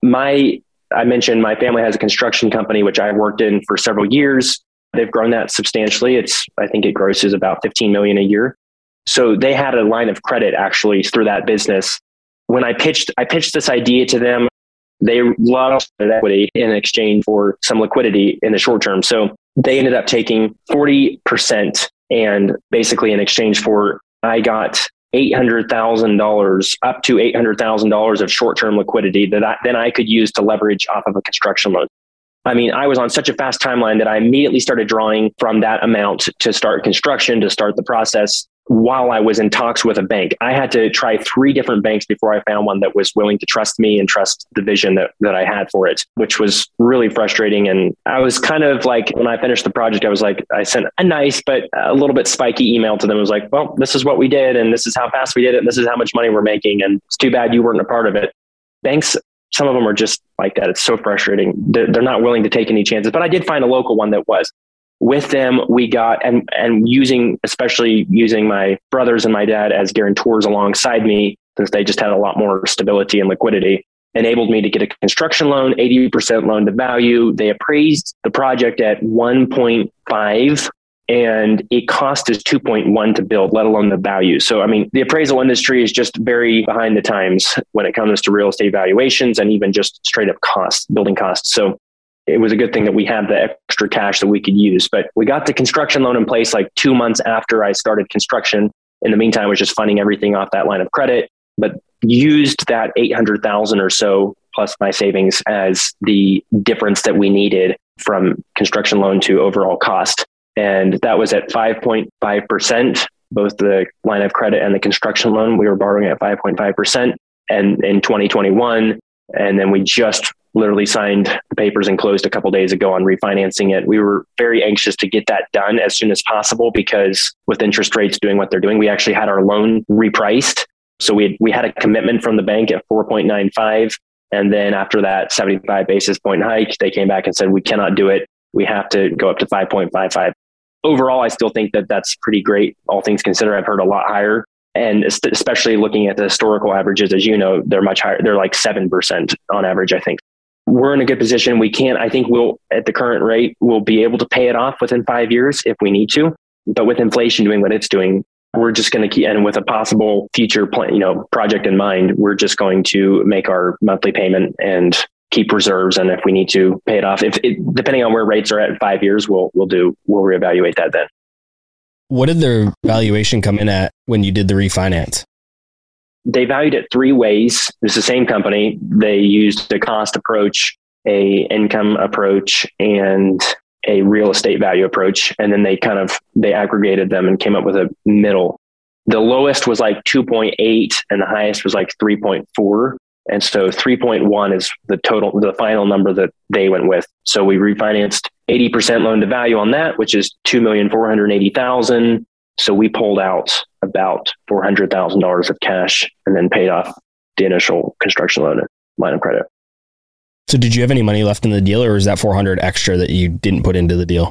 I mentioned my family has a construction company, which I worked in for several years. They've grown that substantially. I think it grosses about $15 million a year. So they had a line of credit actually through that business. When I pitched this idea to them, they lost equity in exchange for some liquidity in the short term. So they ended up taking 40%, and basically in exchange for, I got $800,000, up to $800,000 of short-term liquidity that then I could use to leverage off of a construction loan. I mean, I was on such a fast timeline that I immediately started drawing from that amount to start construction, to start the process. while I was in talks with a bank. I had to try 3 different banks before I found one that was willing to trust me and trust the vision that I had for it, which was really frustrating. And I was kind of like, when I finished the project, I was like, I sent a nice, but a little bit spiky email to them. It was like, well, this is what we did. And this is how fast we did it. And this is how much money we're making. And it's too bad you weren't a part of it. Banks, some of them are just like that. It's so frustrating. They're not willing to take any chances, but I did find a local one that was. With them, we got, and especially using my brothers and my dad as guarantors alongside me, since they just had a lot more stability and liquidity, enabled me to get a construction loan, 80% loan to value. They appraised the project at 1.5 and it cost us 2.1 to build, let alone the value. So, I mean, the appraisal industry is just very behind the times when it comes to real estate valuations and even just straight up costs, building costs. So it was a good thing that we had the extra cash that we could use. But we got the construction loan in place like 2 months after I started construction. In the meantime, I was just funding everything off that line of credit, but used that $800,000 or so plus my savings as the difference that we needed from construction loan to overall cost. And that was at 5.5%, both the line of credit and the construction loan. We were borrowing at 5.5% and in 2021. And then we just literally signed the papers and closed a couple of days ago on refinancing it. We were very anxious to get that done as soon as possible because with interest rates doing what they're doing, we actually had our loan repriced. So we had a commitment from the bank at 4.95. And then after that 75 basis point hike, they came back and said, we cannot do it. We have to go up to 5.55. Overall, I still think that that's pretty great. All things considered, I've heard a lot higher. And especially looking at the historical averages, as you know, they're much higher. They're like 7% on average, I think. We're in a good position. I think at the current rate, we'll be able to pay it off within 5 years if we need to. But with inflation doing what it's doing, we're just going to keep, and with a possible future plan, project in mind, we're just going to make our monthly payment and keep reserves. And if we need to pay it off, depending on where rates are at 5 years, we'll reevaluate that then. What did their valuation come in at when you did the refinance? They valued it 3 ways. It's the same company. They used a cost approach, a income approach, and a real estate value approach. And then they aggregated them and came up with a middle. The lowest was like 2.8 and the highest was like 3.4. And so 3.1 is the final number that they went with. So we refinanced 80% loan to value on that, which is $2,480,000. So we pulled out about $400,000 of cash and then paid off the initial construction loan and line of credit. So did you have any money left in the deal, or is that $400 extra that you didn't put into the deal?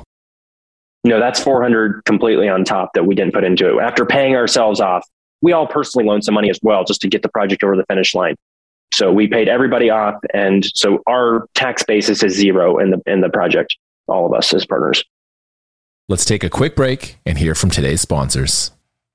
No, that's $400 completely on top that we didn't put into it. After paying ourselves off, we all personally loaned some money as well, just to get the project over the finish line. So we paid everybody off. And so our tax basis is 0 in the project, all of us as partners. Let's take a quick break and hear from today's sponsors.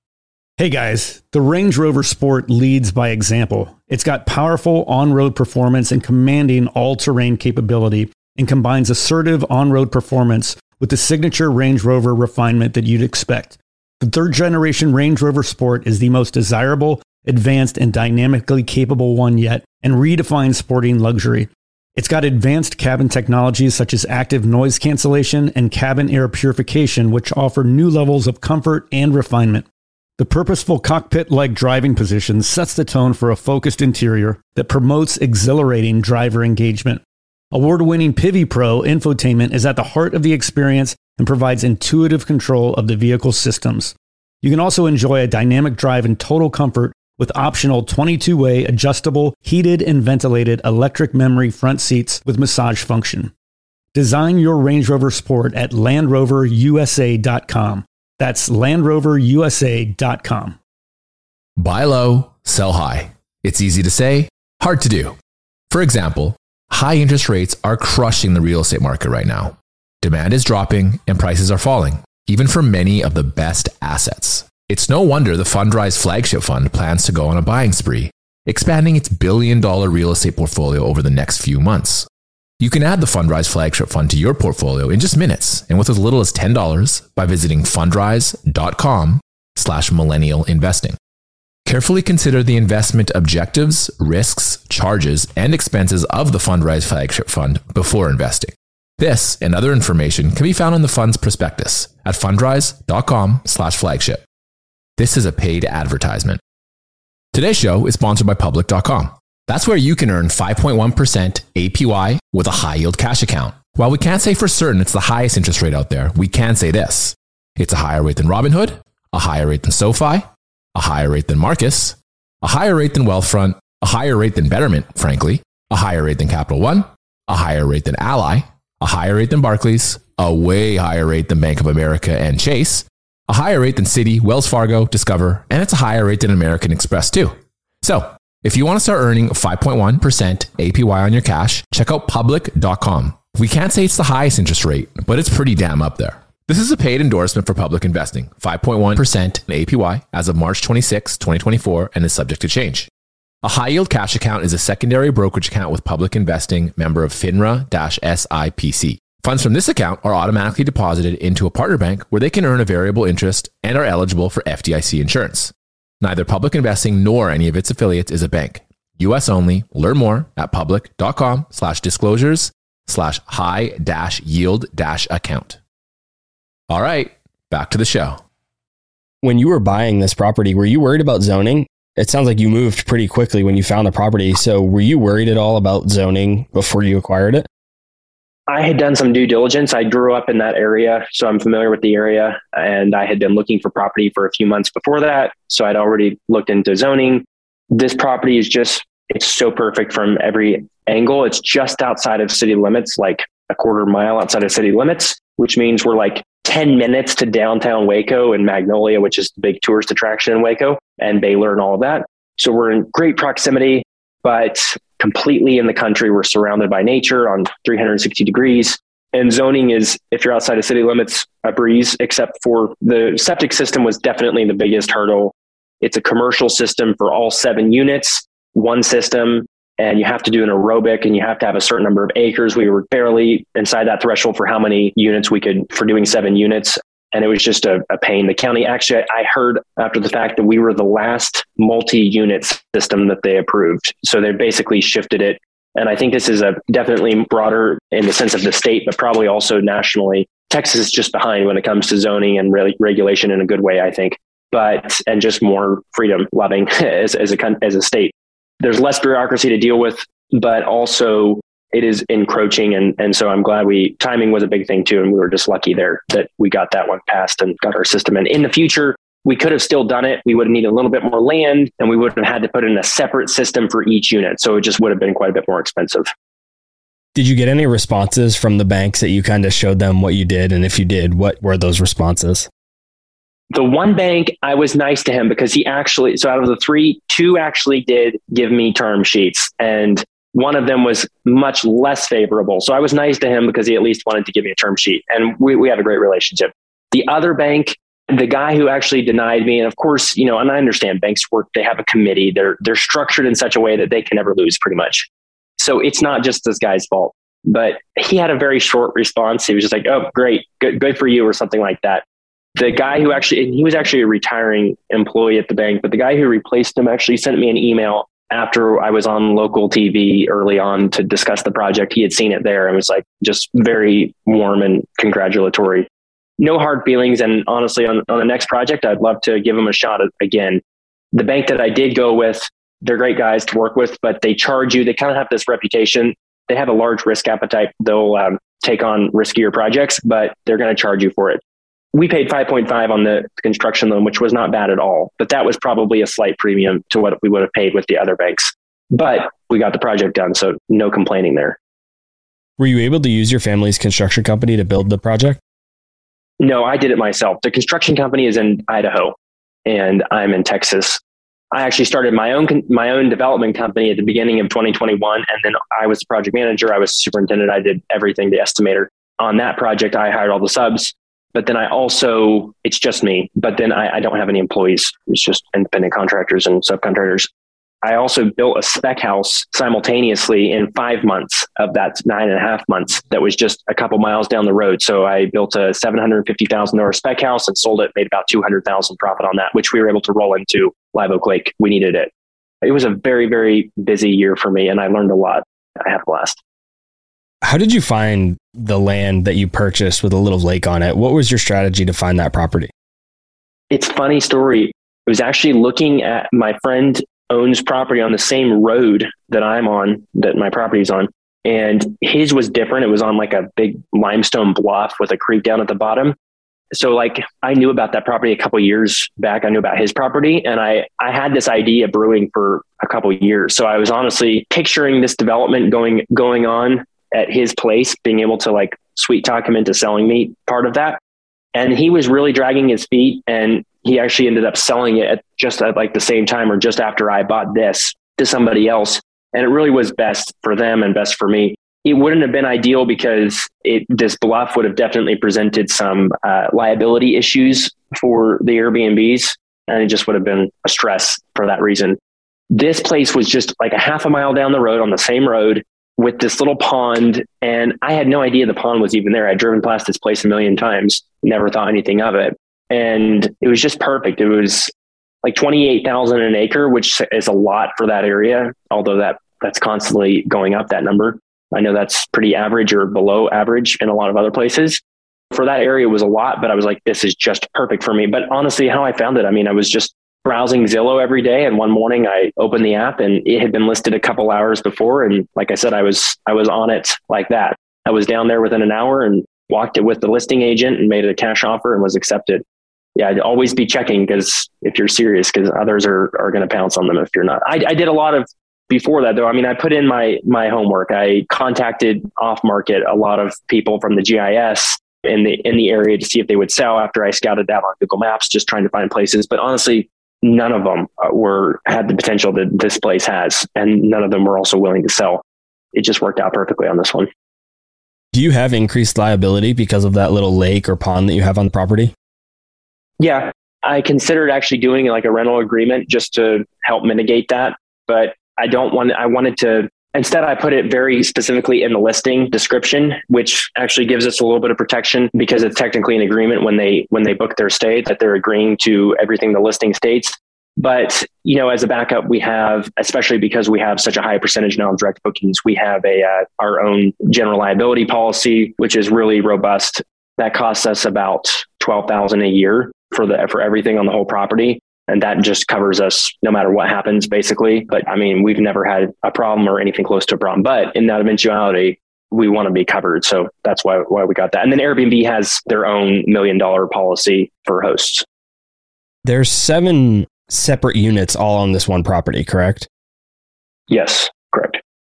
Hey guys, the Range Rover Sport leads by example. It's got powerful on-road performance and commanding all-terrain capability, and combines assertive on-road performance with the signature Range Rover refinement that you'd expect. The 3rd generation Range Rover Sport is the most desirable, advanced, and dynamically capable one yet, and redefines sporting luxury. It's got advanced cabin technologies such as active noise cancellation and cabin air purification, which offer new levels of comfort and refinement. The purposeful cockpit-like driving position sets the tone for a focused interior that promotes exhilarating driver engagement. Award-winning Pivi Pro infotainment is at the heart of the experience and provides intuitive control of the vehicle systems. You can also enjoy a dynamic drive in total comfort with optional 22-way adjustable, heated and ventilated electric memory front seats with massage function. Design your Range Rover Sport at LandRoverUSA.com. That's LandRoverUSA.com. Buy low, sell high. It's easy to say, hard to do. For example, high interest rates are crushing the real estate market right now. Demand is dropping and prices are falling, even for many of the best assets. It's no wonder the Fundrise flagship fund plans to go on a buying spree, expanding its $1 billion real estate portfolio over the next few months. You can add the Fundrise flagship fund to your portfolio in just minutes and with as little as $10 by visiting fundrise.com/millennial investing. Carefully consider the investment objectives, risks, charges, and expenses of the Fundrise flagship fund before investing. This and other information can be found in the fund's prospectus at fundrise.com/flagship. This is a paid advertisement. Today's show is sponsored by Public.com. That's where you can earn 5.1% APY with a high yield cash account. While we can't say for certain it's the highest interest rate out there, we can say this. It's a higher rate than Robinhood, a higher rate than SoFi, a higher rate than Marcus, a higher rate than Wealthfront, a higher rate than Betterment, frankly, a higher rate than Capital One, a higher rate than Ally, a higher rate than Barclays, a way higher rate than Bank of America and Chase, a higher rate than Citi, Wells Fargo, Discover, and it's a higher rate than American Express too. So, if you want to start earning 5.1% APY on your cash, check out Public.com. We can't say it's the highest interest rate, but it's pretty damn up there. This is a paid endorsement for Public Investing, 5.1% APY as of March 26, 2024, and is subject to change. A high-yield cash account is a secondary brokerage account with Public Investing, member of FINRA-SIPC. Funds from this account are automatically deposited into a partner bank where they can earn a variable interest and are eligible for FDIC insurance. Neither Public Investing nor any of its affiliates is a bank. U.S. only. Learn more at public.com/disclosures/high-yield-account. All right, back to the show. When you were buying this property, were you worried about zoning? It sounds like you moved pretty quickly when you found the property. So were you worried at all about zoning before you acquired it? I had done some due diligence. I grew up in that area, so I'm familiar with the area, and I had been looking for property for a few months before that. So I'd already looked into zoning. This property is it's so perfect from every angle. It's just outside of city limits, like a quarter mile outside of city limits, which means we're like 10 minutes to downtown Waco and Magnolia, which is the big tourist attraction in Waco, and Baylor and all of that. So we're in great proximity, but completely in the country. We're surrounded by nature on 360 degrees. And zoning is, if you're outside of city limits, a breeze, except for the septic system was definitely the biggest hurdle. It's a commercial system for all 7 units, one system, and you have to do an aerobic and you have to have a certain number of acres. We were barely inside that threshold for how many units we could for doing 7 units. And it was just a pain. The county, actually, I heard after the fact that we were the last multi-unit system that they approved. So they basically shifted it. And I think this is definitely broader in the sense of the state, but probably also nationally. Texas is just behind when it comes to zoning and regulation in a good way, I think, and just more freedom loving as a state. There's less bureaucracy to deal with, but also it is encroaching. And so I'm glad timing was a big thing too. And we were just lucky there that we got that one passed and got our system. And in the future, we could have still done it. We would have needed a little bit more land and we would have had to put in a separate system for each unit. So it just would have been quite a bit more expensive. Did you get any responses from the banks that you kind of showed them what you did? And if you did, what were those responses? The one bank, I was nice to him because so out of the 3, 2 actually did give me term sheets. And one of them was much less favorable. So I was nice to him because he at least wanted to give me a term sheet. And we have a great relationship. The other bank, the guy who actually denied me, and of course, and I understand banks work, they have a committee. They're structured in such a way that they can never lose pretty much. So it's not just this guy's fault. But he had a very short response. He was just like, oh, great, good for you, or something like that. The guy he was actually a retiring employee at the bank, but the guy who replaced him actually sent me an email after I was on local TV early on to discuss the project. He had seen it there and was like just very warm and congratulatory. No hard feelings. And honestly, on the next project, I'd love to give him a shot again. The bank that I did go with, they're great guys to work with, but they charge you. They kind of have this reputation. They have a large risk appetite. They'll take on riskier projects, but they're going to charge you for it. We paid 5.5 on the construction loan, which was not bad at all, but that was probably a slight premium to what we would have paid with the other banks. But we got the project done, so no complaining there. Were you able to use your family's construction company to build the project? No, I did it myself. The construction company is in Idaho, and I'm in Texas. I actually started my own development company at the beginning of 2021, and then I was the project manager. I was superintendent. I did everything, the estimator. On that project, I hired all the subs. But then it's just me, but then I don't have any employees. It's just independent contractors and subcontractors. I also built a spec house simultaneously in 5 months of that 9.5 months. That was just a couple miles down the road. So I built a $750,000 spec house and sold it, made about $200,000 profit on that, which we were able to roll into Live Oak Lake. We needed it. It was a very, very busy year for me and I learned a lot. I had a blast. How did you find the land that you purchased with a little lake on it? What was your strategy to find that property? It's a funny story. was actually looking at my friend owns property on the same road that I'm on, that my property's on. And his was different. It was on like a big limestone bluff with a creek down at the bottom. So like I knew about that property a couple of years back. I knew about his property, and I had this idea brewing for a couple of years. So I was honestly picturing this development going on at his place, being able to like sweet talk him into selling me part of that. And he was really dragging his feet, and he actually ended up selling it at like the same time or just after I bought this to somebody else. And it really was best for them and best for me. It wouldn't have been ideal because this bluff would have definitely presented some liability issues for the Airbnbs, and it just would have been a stress for that reason. This place was just like a half a mile down the road on the same road with this little pond, and I had no idea the pond was even there. I'd driven past this place a million times, never thought anything of it. And it was just perfect. It was like $28,000 an acre, which is a lot for that area, although that's constantly going up, that number. I know that's pretty average or below average in a lot of other places. For that area, it was a lot, but I was like, this is just perfect for me. But honestly, how I found it, I mean, I was just browsing Zillow every day. And one morning I opened the app and it had been listed a couple hours before. And like I said, I was on it like that. I was down there within an hour and walked it with the listing agent and made a cash offer and was accepted. Yeah, I'd always be checking because if you're serious, because others are going to pounce on them if you're not. I did a lot of before that though. I mean, I put in my homework. I contacted off market a lot of people from the GIS in the area to see if they would sell after I scouted that on Google Maps, just trying to find places. But honestly, none of them had the potential that this place has, and none of them were also willing to sell. It just worked out perfectly on this one. Do you have increased liability because of that little lake or pond that you have on the property? Yeah, I considered actually doing like a rental agreement just to help mitigate that, but I wanted to, instead I put it very specifically in the listing description, which actually gives us a little bit of protection because it's technically an agreement when they book their stay that they're agreeing to everything the listing states. But, as a backup, we have, especially because we have such a high percentage now of direct bookings, we have our own general liability policy, which is really robust. That costs us about $12,000 a year for everything on the whole property. And that just covers us no matter what happens, basically. But I mean, we've never had a problem or anything close to a problem. But in that eventuality, we want to be covered. So that's why we got that. And then Airbnb has their own $1 million policy for hosts. There's 7 separate units all on this one property, correct? Yes, correct.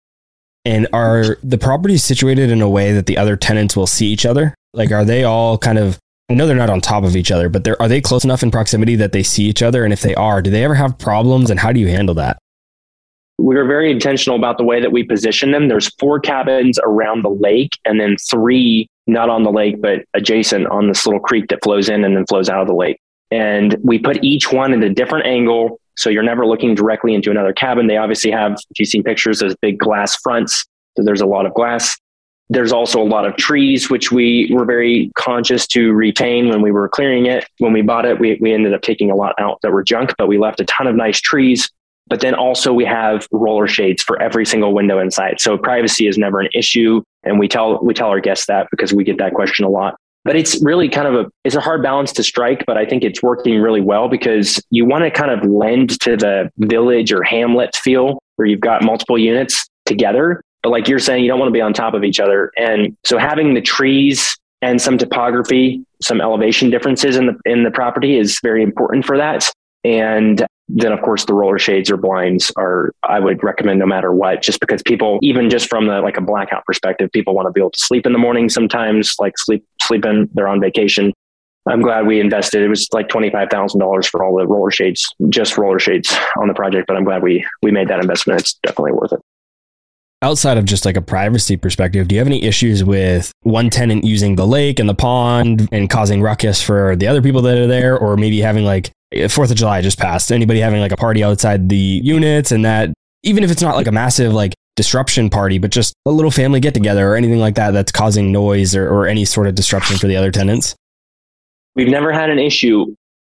And are the properties situated in a way that the other tenants will see each other? Like, are they all kind of, I know they're not on top of each other, but are they close enough in proximity that they see each other? And if they are, do they ever have problems, and how do you handle that? We were very intentional about the way that we position them. There's 4 cabins around the lake and then 3 not on the lake, but adjacent on this little creek that flows in and then flows out of the lake. And we put each one at a different angle. So you're never looking directly into another cabin. They obviously have, if you've seen pictures, those big glass fronts. So there's a lot of glass. There's also a lot of trees, which we were very conscious to retain when we were clearing it. When we bought it, we ended up taking a lot out that were junk, but we left a ton of nice trees. But then also we have roller shades for every single window inside. So privacy is never an issue. And we tell our guests that because we get that question a lot. But it's really kind of it's a hard balance to strike, but I think it's working really well because you want to kind of lend to the village or hamlet feel where you've got multiple units together. But like you're saying, you don't want to be on top of each other. And so having the trees and some topography, some elevation differences in the property is very important for that. And then of course the roller shades or blinds I would recommend no matter what, just because people, even just from a blackout perspective, people want to be able to sleep in the morning sometimes, like sleep in, they're on vacation. I'm glad we invested. It was like $25,000 for all the roller shades, just roller shades on the project, but I'm glad we made that investment. It's definitely worth it. Outside of just like a privacy perspective, do you have any issues with one tenant using the lake and the pond and causing ruckus for the other people that are there? Or maybe having 4th of July just passed, anybody having a party outside the units, and that, even if it's not a massive disruption party, but just a little family get together or anything like that that's causing noise or any sort of disruption for the other tenants? We've never had an issue.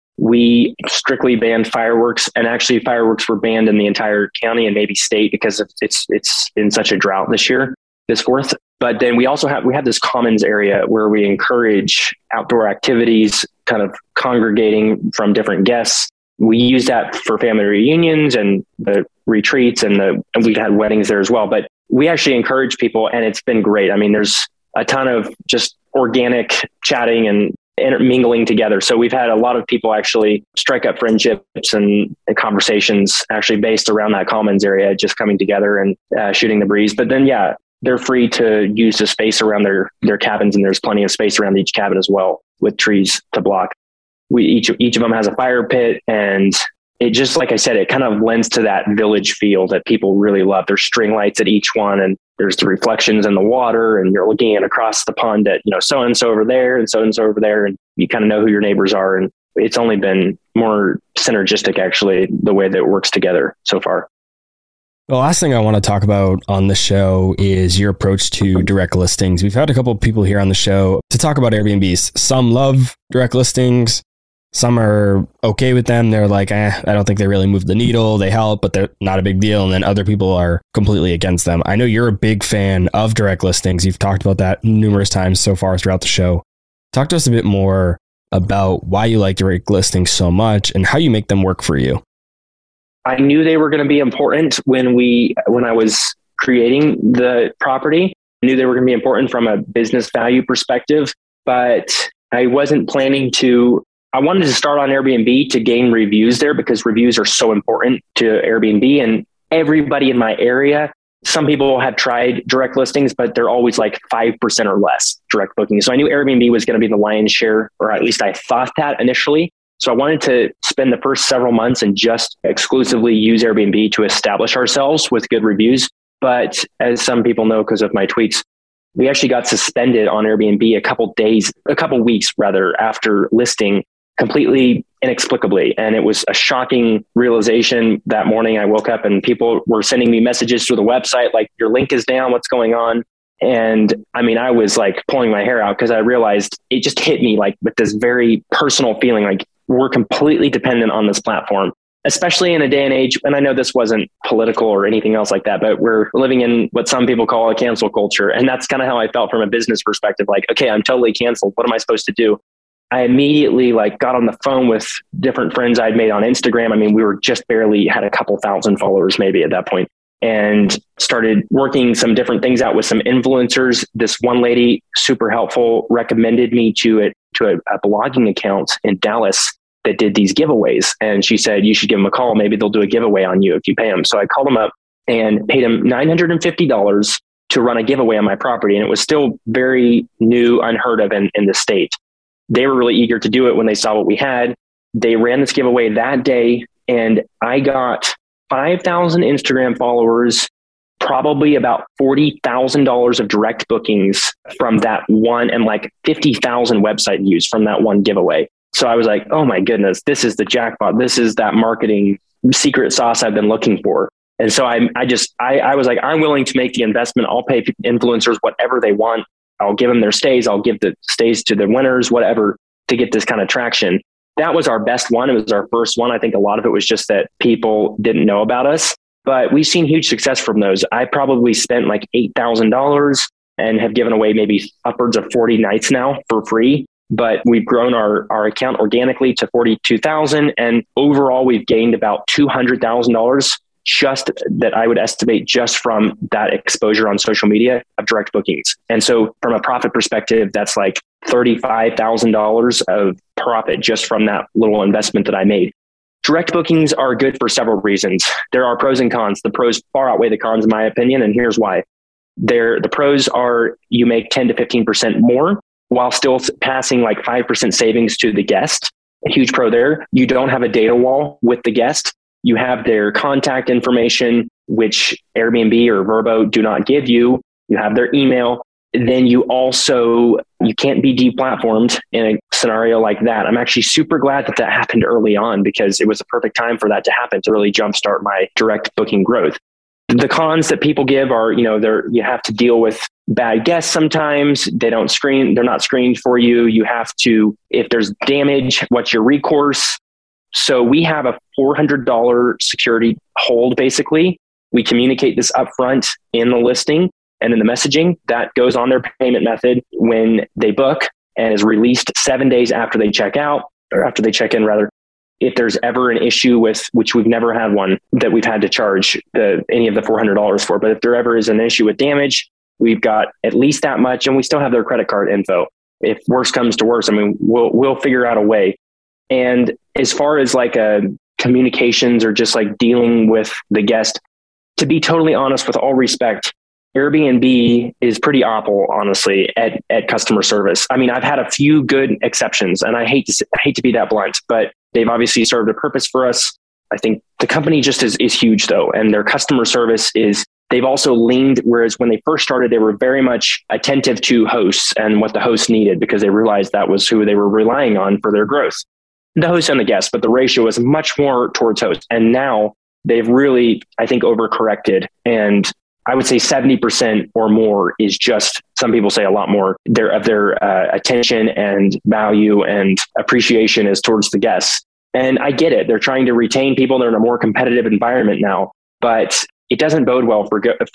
We strictly banned fireworks, and actually fireworks were banned in the entire county and maybe state because it's in such a drought this 4th. But then we also have this commons area where we encourage outdoor activities, kind of congregating from different guests. we use that for family reunions and the retreats and we've had weddings there as well. But we actually encourage people, and it's been great. I mean, there's a ton of just organic chatting and intermingling together. So we've had a lot of people actually strike up friendships and conversations actually based around that commons area, just coming together and shooting the breeze. But then, yeah, they're free to use the space around their cabins, and there's plenty of space around each cabin as well with trees to block. Each of them has a fire pit, and it just, like I said, it kind of lends to that village feel that people really love. There's string lights at each one, and there's the reflections in the water, and you're looking at across the pond at, so-and-so over there and so-and-so over there. And you kind of know who your neighbors are. And it's only been more synergistic, actually, the way that it works together so far. The last thing I want to talk about on the show is your approach to direct listings. We've had a couple of people here on the show to talk about Airbnbs. Some love direct listings. Some are okay with them. They're like, I don't think they really move the needle. They help, but they're not a big deal. And then other people are completely against them. I know you're a big fan of direct listings. You've talked about that numerous times so far throughout the show. Talk to us a bit more about why you like direct listings so much and how you make them work for you. I knew they were going to be important when I was creating the property. I knew they were going to be important from a business value perspective, but I wasn't planning to. I wanted to start on Airbnb to gain reviews there because reviews are so important to Airbnb, and everybody in my area. Some people have tried direct listings, but they're always like 5% or less direct bookings. So I knew Airbnb was going to be the lion's share, or at least I thought that initially. So I wanted to spend the first several months and just exclusively use Airbnb to establish ourselves with good reviews. But as some people know, because of my tweets, we actually got suspended on Airbnb a couple weeks after listing, completely inexplicably. And it was a shocking realization that morning. I woke up and people were sending me messages through the website, like, your link is down, what's going on? And I mean, I was like pulling my hair out because I realized it just hit me like with this very personal feeling, like we're completely dependent on this platform, especially in a day and age. And I know this wasn't political or anything else like that, but we're living in what some people call a cancel culture. And that's kind of how I felt from a business perspective. Like, okay, I'm totally canceled. What am I supposed to do? I immediately got on the phone with different friends I'd made on Instagram. I mean, we were just barely had a couple thousand followers maybe at that point, and started working some different things out with some influencers. This one lady, super helpful, recommended me to a blogging account in Dallas that did these giveaways. And she said, you should give them a call. Maybe they'll do a giveaway on you if you pay them. So I called them up and paid them $950 to run a giveaway on my property. And it was still very new, unheard of in the state. They were really eager to do it when they saw what we had. They ran this giveaway that day, and I got 5,000 Instagram followers, probably about $40,000 of direct bookings from that one, and like 50,000 website views from that one giveaway. So I was like, oh my goodness, this is the jackpot. This is that marketing secret sauce I've been looking for. And so I was like, I'm willing to make the investment. I'll pay influencers whatever they want. I'll give them their stays. I'll give the stays to the winners, whatever, to get this kind of traction. That was our best one. It was our first one. I think a lot of it was just that people didn't know about us, but we've seen huge success from those. I probably spent like $8,000 and have given away maybe upwards of 40 nights now for free. But we've grown our account organically to 42,000. And overall, we've gained about $200,000 just that I would estimate just from that exposure on social media of direct bookings. And so from a profit perspective, that's like $35,000 of profit just from that little investment that I made. Direct bookings are good for several reasons. There are pros and cons. The pros far outweigh the cons, in my opinion. And here's why. The pros are you make 10 to 15% more while still passing like 5% savings to the guest. A huge pro there. You don't have a data wall with the guest. You have their contact information, which Airbnb or Vrbo do not give you. You have their email. Then you can't be deplatformed in a scenario like that. I'm actually super glad that happened early on because it was a perfect time for that to happen to really jumpstart my direct booking growth. The cons that people give are, you have to deal with bad guests sometimes. They're not screened for you. You have to, if there's damage, what's your recourse? So we have a $400 security hold, basically. We communicate this upfront in the listing and in the messaging that goes on their payment method when they book and is released 7 days after they check out, or after they check in rather. if there's ever an issue with, which we've never had one that we've had to charge any of the $400 for, but if there ever is an issue with damage, we've got at least that much, and we still have their credit card info. If worse comes to worse, I mean, we'll figure out a way. And as far as like communications or just like dealing with the guest, to be totally honest, with all respect, Airbnb is pretty awful, honestly, at customer service. I mean, I've had a few good exceptions, and I hate to be that blunt, but they've obviously served a purpose for us. I think the company just is huge though, and their customer service they've also leaned, whereas when they first started, they were very much attentive to hosts and what the hosts needed, because they realized that was who they were relying on for their growth. The host and the guest, but the ratio was much more towards hosts. And now they've really, I think, overcorrected. And I would say 70% or more is just, some people say a lot more, of their attention and value and appreciation is towards the guests. And I get it. They're trying to retain people. They're in a more competitive environment now, but it doesn't bode well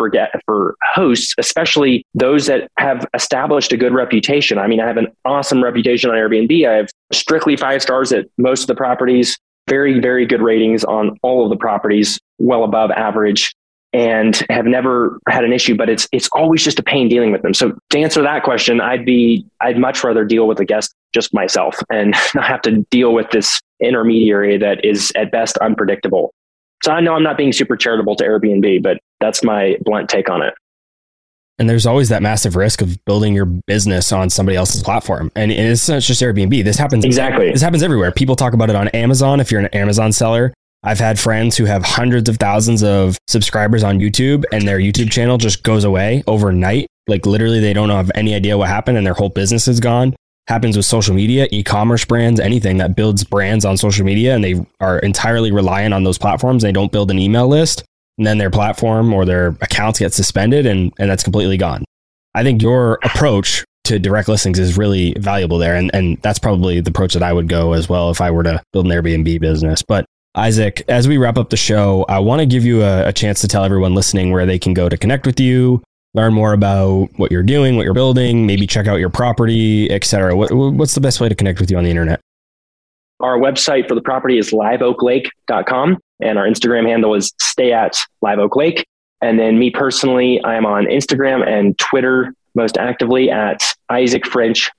for hosts, especially those that have established a good reputation. I mean, I have an awesome reputation on Airbnb. I have strictly 5 stars at most of the properties, very, very good ratings on all of the properties, well above average, and have never had an issue, but it's always just a pain dealing with them. So to answer that question, I'd much rather deal with the guest just myself and not have to deal with this intermediary that is at best unpredictable. So I know I'm not being super charitable to Airbnb, but that's my blunt take on it. And there's always that massive risk of building your business on somebody else's platform. And it's not just Airbnb. This happens. Exactly. This happens everywhere. People talk about it on Amazon. If you're an Amazon seller, I've had friends who have hundreds of thousands of subscribers on YouTube, and their YouTube channel just goes away overnight. Like literally, they don't have any idea what happened, and their whole business is gone. Happens with social media, e-commerce brands, anything that builds brands on social media, and they are entirely reliant on those platforms. They don't build an email list, and then their platform or their accounts get suspended, and that's completely gone. I think your approach to direct listings is really valuable there. And that's probably the approach that I would go as well if I were to build an Airbnb business. But Isaac, as we wrap up the show, I want to give you a chance to tell everyone listening where they can go to connect with you, learn more about what you're doing, what you're building, maybe check out your property, etc. What's the best way to connect with you on the internet? Our website for the property is liveoaklake.com, and our Instagram handle is stayatliveoaklake. And then me personally, I'm on Instagram and Twitter most actively at IsaacFrench_.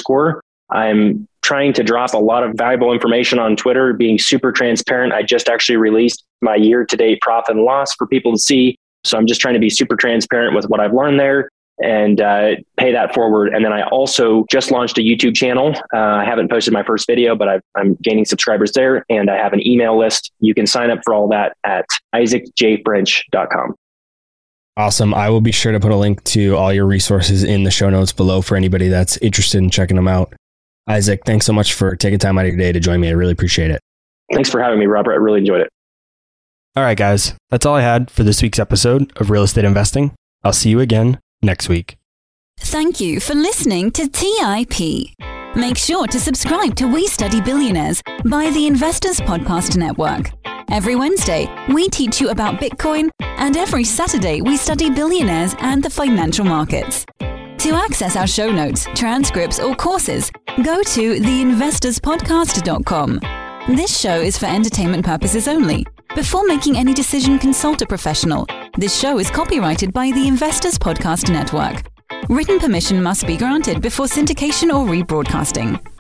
I'm trying to drop a lot of valuable information on Twitter, being super transparent. I just actually released my year-to-date profit and loss for people to see. So I'm just trying to be super transparent with what I've learned there and pay that forward. And then I also just launched a YouTube channel. I haven't posted my first video, but I'm gaining subscribers there, and I have an email list. You can sign up for all that at isaacjfrench.com. Awesome. I will be sure to put a link to all your resources in the show notes below for anybody that's interested in checking them out. Isaac, thanks so much for taking time out of your day to join me. I really appreciate it. Thanks for having me, Robert. I really enjoyed it. All right, guys. That's all I had for this week's episode of Real Estate Investing. I'll see you again next week. Thank you for listening to TIP. Make sure to subscribe to We Study Billionaires by the Investors Podcast Network. Every Wednesday, we teach you about Bitcoin, and every Saturday, we study billionaires and the financial markets. To access our show notes, transcripts, or courses, go to theinvestorspodcast.com. This show is for entertainment purposes only. Before making any decision, consult a professional. This show is copyrighted by the Investors Podcast Network. Written permission must be granted before syndication or rebroadcasting.